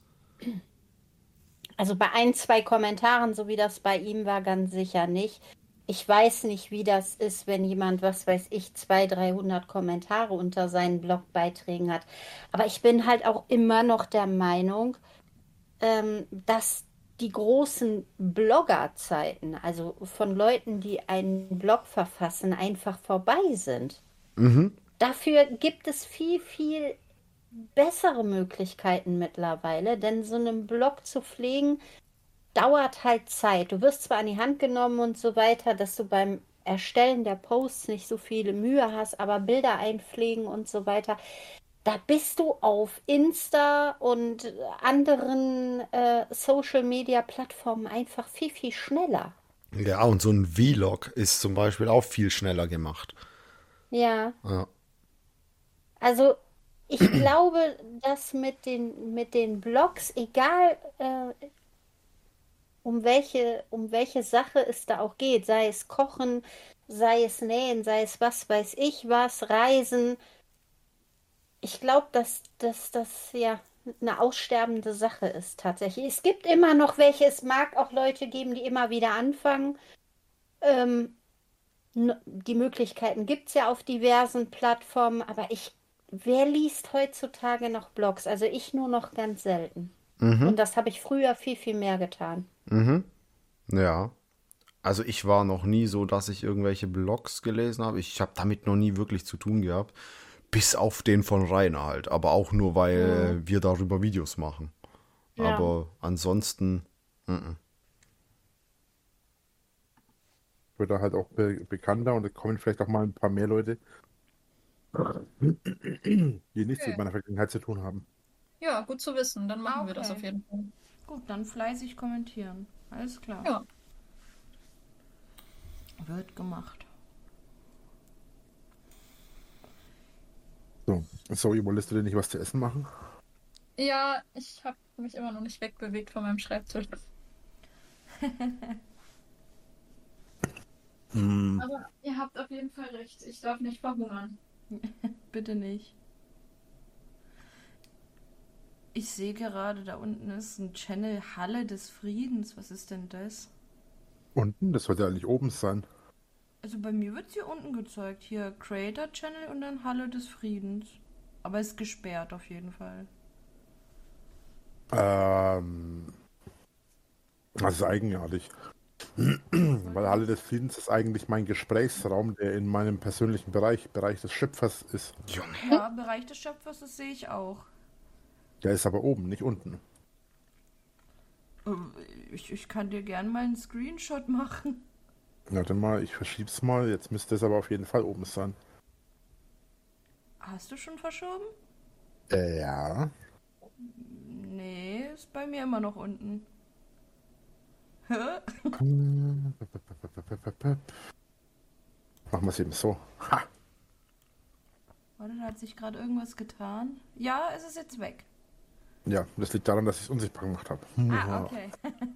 Also bei ein, zwei Kommentaren, so wie das bei ihm war, ganz sicher nicht. Ich weiß nicht, wie das ist, wenn jemand, was weiß ich, zweihundert, dreihundert Kommentare unter seinen Blogbeiträgen hat. Aber ich bin halt auch immer noch der Meinung, ähm, dass die großen Bloggerzeiten, also von Leuten, die einen Blog verfassen, einfach vorbei sind. Mhm. Dafür gibt es viel, viel bessere Möglichkeiten mittlerweile, denn so einen Blog zu pflegen dauert halt Zeit. Du wirst zwar an die Hand genommen und so weiter, dass du beim Erstellen der Posts nicht so viele Mühe hast, aber Bilder einpflegen und so weiter, da bist du auf Insta und anderen äh, Social-Media-Plattformen einfach viel, viel schneller. Ja, und so ein Vlog ist zum Beispiel auch viel schneller gemacht. Ja, Ja. also ich glaube, dass mit den, mit den Blogs, egal äh, um welche, um welche Sache es da auch geht, sei es Kochen, sei es Nähen, sei es was weiß ich was, Reisen. Ich glaube, dass, dass das ja eine aussterbende Sache ist tatsächlich. Es gibt immer noch welche, es mag auch Leute geben, die immer wieder anfangen. Ähm, n- die Möglichkeiten gibt es ja auf diversen Plattformen, aber ich, wer liest heutzutage noch Blogs? Also ich nur noch ganz selten. Und das habe ich früher viel, viel mehr getan. Mhm. Ja. Also ich war noch nie so, dass ich irgendwelche Blogs gelesen habe. Ich habe damit noch nie wirklich zu tun gehabt. Bis auf den von Rainer halt. Aber auch nur, weil wir darüber Videos machen. Ja. Aber ansonsten. mhm. wird er halt auch be bekannter und es kommen vielleicht auch mal ein paar mehr Leute, die nichts Okay. mit meiner Vergangenheit zu tun haben. Ja, gut zu wissen. Dann machen wir das Okay. auf jeden Fall. Gut, dann fleißig kommentieren. Alles klar. Ja. Wird gemacht. So, sorry, wolltest du denn nicht was zu essen machen? Ja, ich habe mich immer noch nicht wegbewegt von meinem Schreibtisch. Hm, Aber ihr habt auf jeden Fall recht. Ich darf nicht verhungern. Bitte nicht. Ich sehe gerade, da unten ist ein Channel Halle des Friedens. Was ist denn das? unten? Das sollte eigentlich oben sein. Also bei mir wird es hier unten gezeigt. Hier Creator Channel und dann Halle des Friedens. Aber ist gesperrt auf jeden Fall. Ähm, das ist eigenartig. Weil Halle des Friedens ist eigentlich mein Gesprächsraum, der in meinem persönlichen Bereich, Bereich des Schöpfers ist. Junge. Ja, Bereich des Schöpfers, das sehe ich auch. Der ist aber oben, nicht unten. Äh, Ich, ich kann dir gern mal einen Screenshot machen. Warte mal, ich verschieb's mal. Jetzt müsste es aber auf jeden Fall oben sein. Hast du schon verschoben? Äh, ja. Nee, ist bei mir immer noch unten. Hä? Machen wir es eben so. Ha! Warte, da hat sich gerade irgendwas getan. Ja, es ist jetzt weg. Ja, das liegt daran, dass ich es unsichtbar gemacht habe. Ah, okay.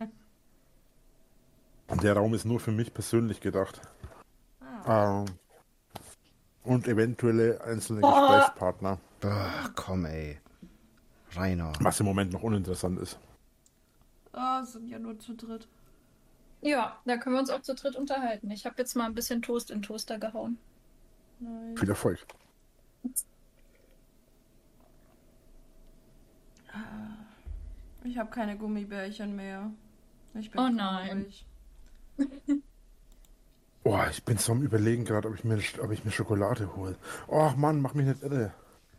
Der Raum ist nur für mich persönlich gedacht. Ah. Ähm, und eventuelle einzelne Boah. Gesprächspartner. Ach, komm, ey. Rainer. Was im Moment noch uninteressant ist. Oh, es sind ja nur zu dritt. Ja, da können wir uns auch zu dritt unterhalten. Ich habe jetzt mal ein bisschen Toast in den Toaster gehauen. Nein. Viel Erfolg. Ich habe keine Gummibärchen mehr. Ich bin Oh nein. traurig. Oh, ich bin so am Überlegen gerade, ob ich mir, ob ich mir Schokolade hole. Oh Mann, mach mich nicht irre.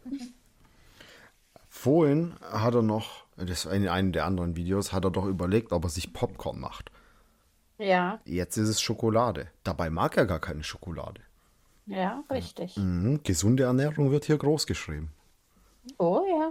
Vorhin hat er noch, das in einem der anderen Videos, hat er doch überlegt, ob er sich Popcorn macht. Ja, Jetzt ist es Schokolade. Dabei mag er gar keine Schokolade. ja, richtig. Mhm. Gesunde Ernährung wird hier groß geschrieben. Oh ja.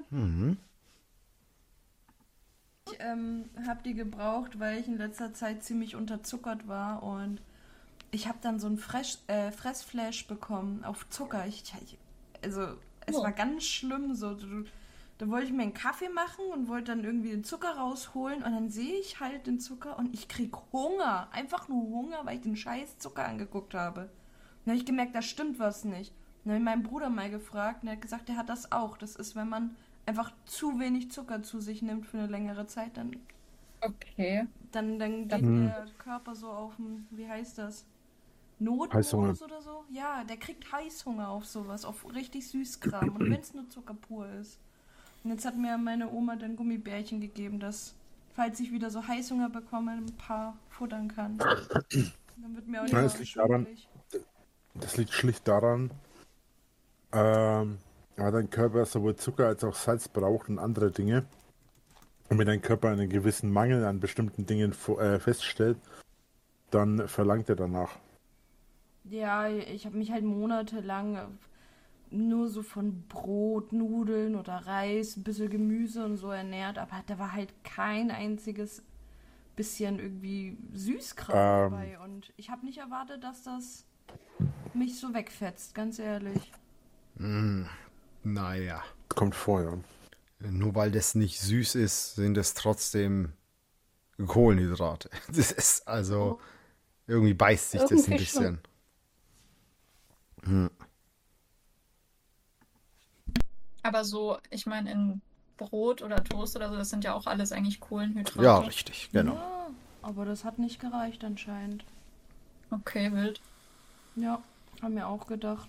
Ich ähm, habe die gebraucht, weil ich in letzter Zeit ziemlich unterzuckert war und ich habe dann so ein Fresh, äh, Fressflash bekommen auf Zucker. Ich, ich, also es Oh. war ganz schlimm so. Du, da wollte ich mir einen Kaffee machen und wollte dann irgendwie den Zucker rausholen und dann sehe ich halt den Zucker und ich krieg Hunger. Einfach nur Hunger, weil ich den scheiß Zucker angeguckt habe. Dann habe ich gemerkt, da stimmt was nicht. Dann habe ich meinen Bruder mal gefragt und er hat gesagt, der hat das auch. Das ist, wenn man einfach zu wenig Zucker zu sich nimmt für eine längere Zeit, dann, Okay. dann, dann geht Mhm. der Körper so auf den, wie heißt das? Notmodus Heißhunger. oder so? Ja, der kriegt Heißhunger auf sowas, auf richtig Süßkram. Und wenn es nur Zucker pur ist. Und jetzt hat mir meine Oma dann Gummibärchen gegeben, dass, falls ich wieder so Heißhunger bekomme, ein paar futtern kann. Dann wird mir auch nicht Ja, mehr es liegt daran- schwindelig. Das liegt schlicht daran, ähm, weil dein Körper sowohl Zucker als auch Salz braucht und andere Dinge. Und wenn dein Körper einen gewissen Mangel an bestimmten Dingen vo- äh, feststellt, dann verlangt er danach. Ja, ich habe mich halt monatelang nur so von Brot, Nudeln oder Reis, ein bisschen Gemüse und so ernährt, aber da war halt kein einziges bisschen irgendwie Süßkram Ähm. dabei und ich habe nicht erwartet, dass das mich so wegfetzt, ganz ehrlich. Naja. Kommt vorher. Nur weil das nicht süß ist, sind es trotzdem Kohlenhydrate. Das ist also, irgendwie beißt sich das ein Irgendwie bisschen. Aber so, ich meine, in Brot oder Toast oder so, das sind ja auch alles eigentlich Kohlenhydrate. Ja, richtig, genau. Ja, aber das hat nicht gereicht anscheinend. Okay, wild. Ja, haben mir auch gedacht.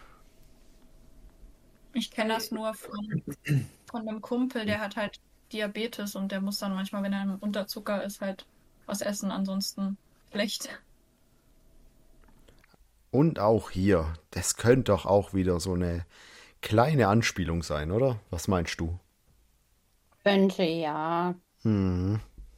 Ich kenne das nur von, von einem Kumpel, der hat halt Diabetes und der muss dann manchmal, wenn er im Unterzucker ist, halt was essen, ansonsten schlecht. Und auch hier, das könnte doch auch wieder so eine kleine Anspielung sein, oder? Was meinst du? Könnte ja. Hm.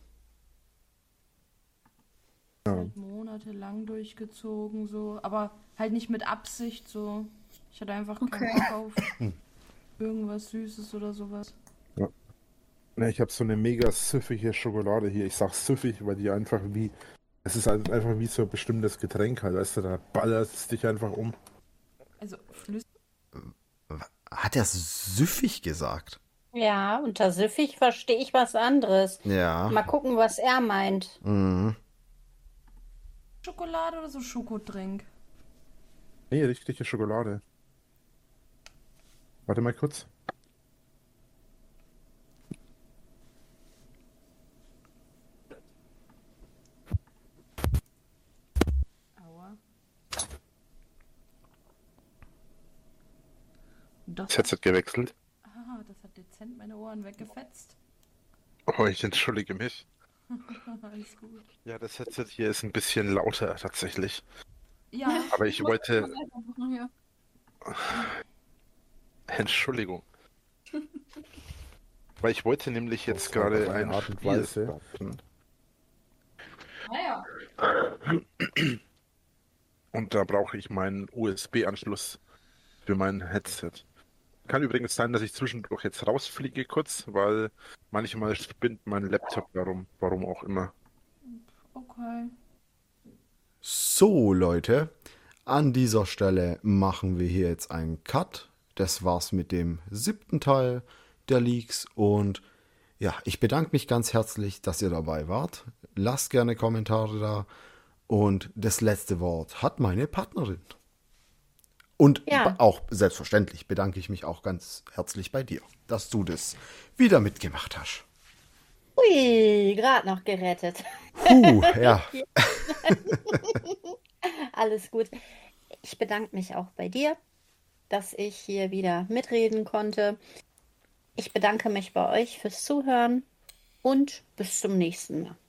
Halt monatelang durchgezogen, so. Aber halt nicht mit Absicht, so. Ich hatte einfach keinen Okay. Bock auf irgendwas Süßes oder sowas. Ne, ich habe so eine mega süffige Schokolade hier. Ich sag süffig, weil die einfach wie. Es ist halt einfach wie so ein bestimmtes Getränk halt, weißt du, da ballert es dich einfach um. Also flüssig. Hat er süffig gesagt? Ja, unter süffig verstehe ich was anderes. Ja. Mal gucken, was er meint. Mhm. Schokolade oder so Schokodrink? Nee, richtige Schokolade. Warte mal kurz. Aua. Das, Das Headset gewechselt. ah, das hat dezent meine Ohren weggefetzt. Oh, ich entschuldige mich. Alles gut. Ja, das Headset hier ist ein bisschen lauter tatsächlich. Ja, Aber ich wollte. Selber machen hier. Entschuldigung. Weil ich wollte nämlich jetzt Das war gerade auf eine ein Art und Spiel Weise. starten. Naja. Und da brauche ich meinen U S B-Anschluss für mein Headset. Kann übrigens sein, dass ich zwischendurch jetzt rausfliege kurz, weil manchmal spinnt mein Laptop darum, warum auch immer. Okay. So, Leute, an dieser Stelle machen wir hier jetzt einen Cut. Das war's mit dem siebten Teil der Leaks und ja, ich bedanke mich ganz herzlich, dass ihr dabei wart. Lasst gerne Kommentare da und das letzte Wort hat meine Partnerin. Und Ja. ba- auch selbstverständlich bedanke ich mich auch ganz herzlich bei dir, dass du das wieder mitgemacht hast. Ui, gerade noch gerettet. Puh, ja. Alles gut. Ich bedanke mich auch bei dir, dass ich hier wieder mitreden konnte. Ich bedanke mich bei euch fürs Zuhören und bis zum nächsten Mal.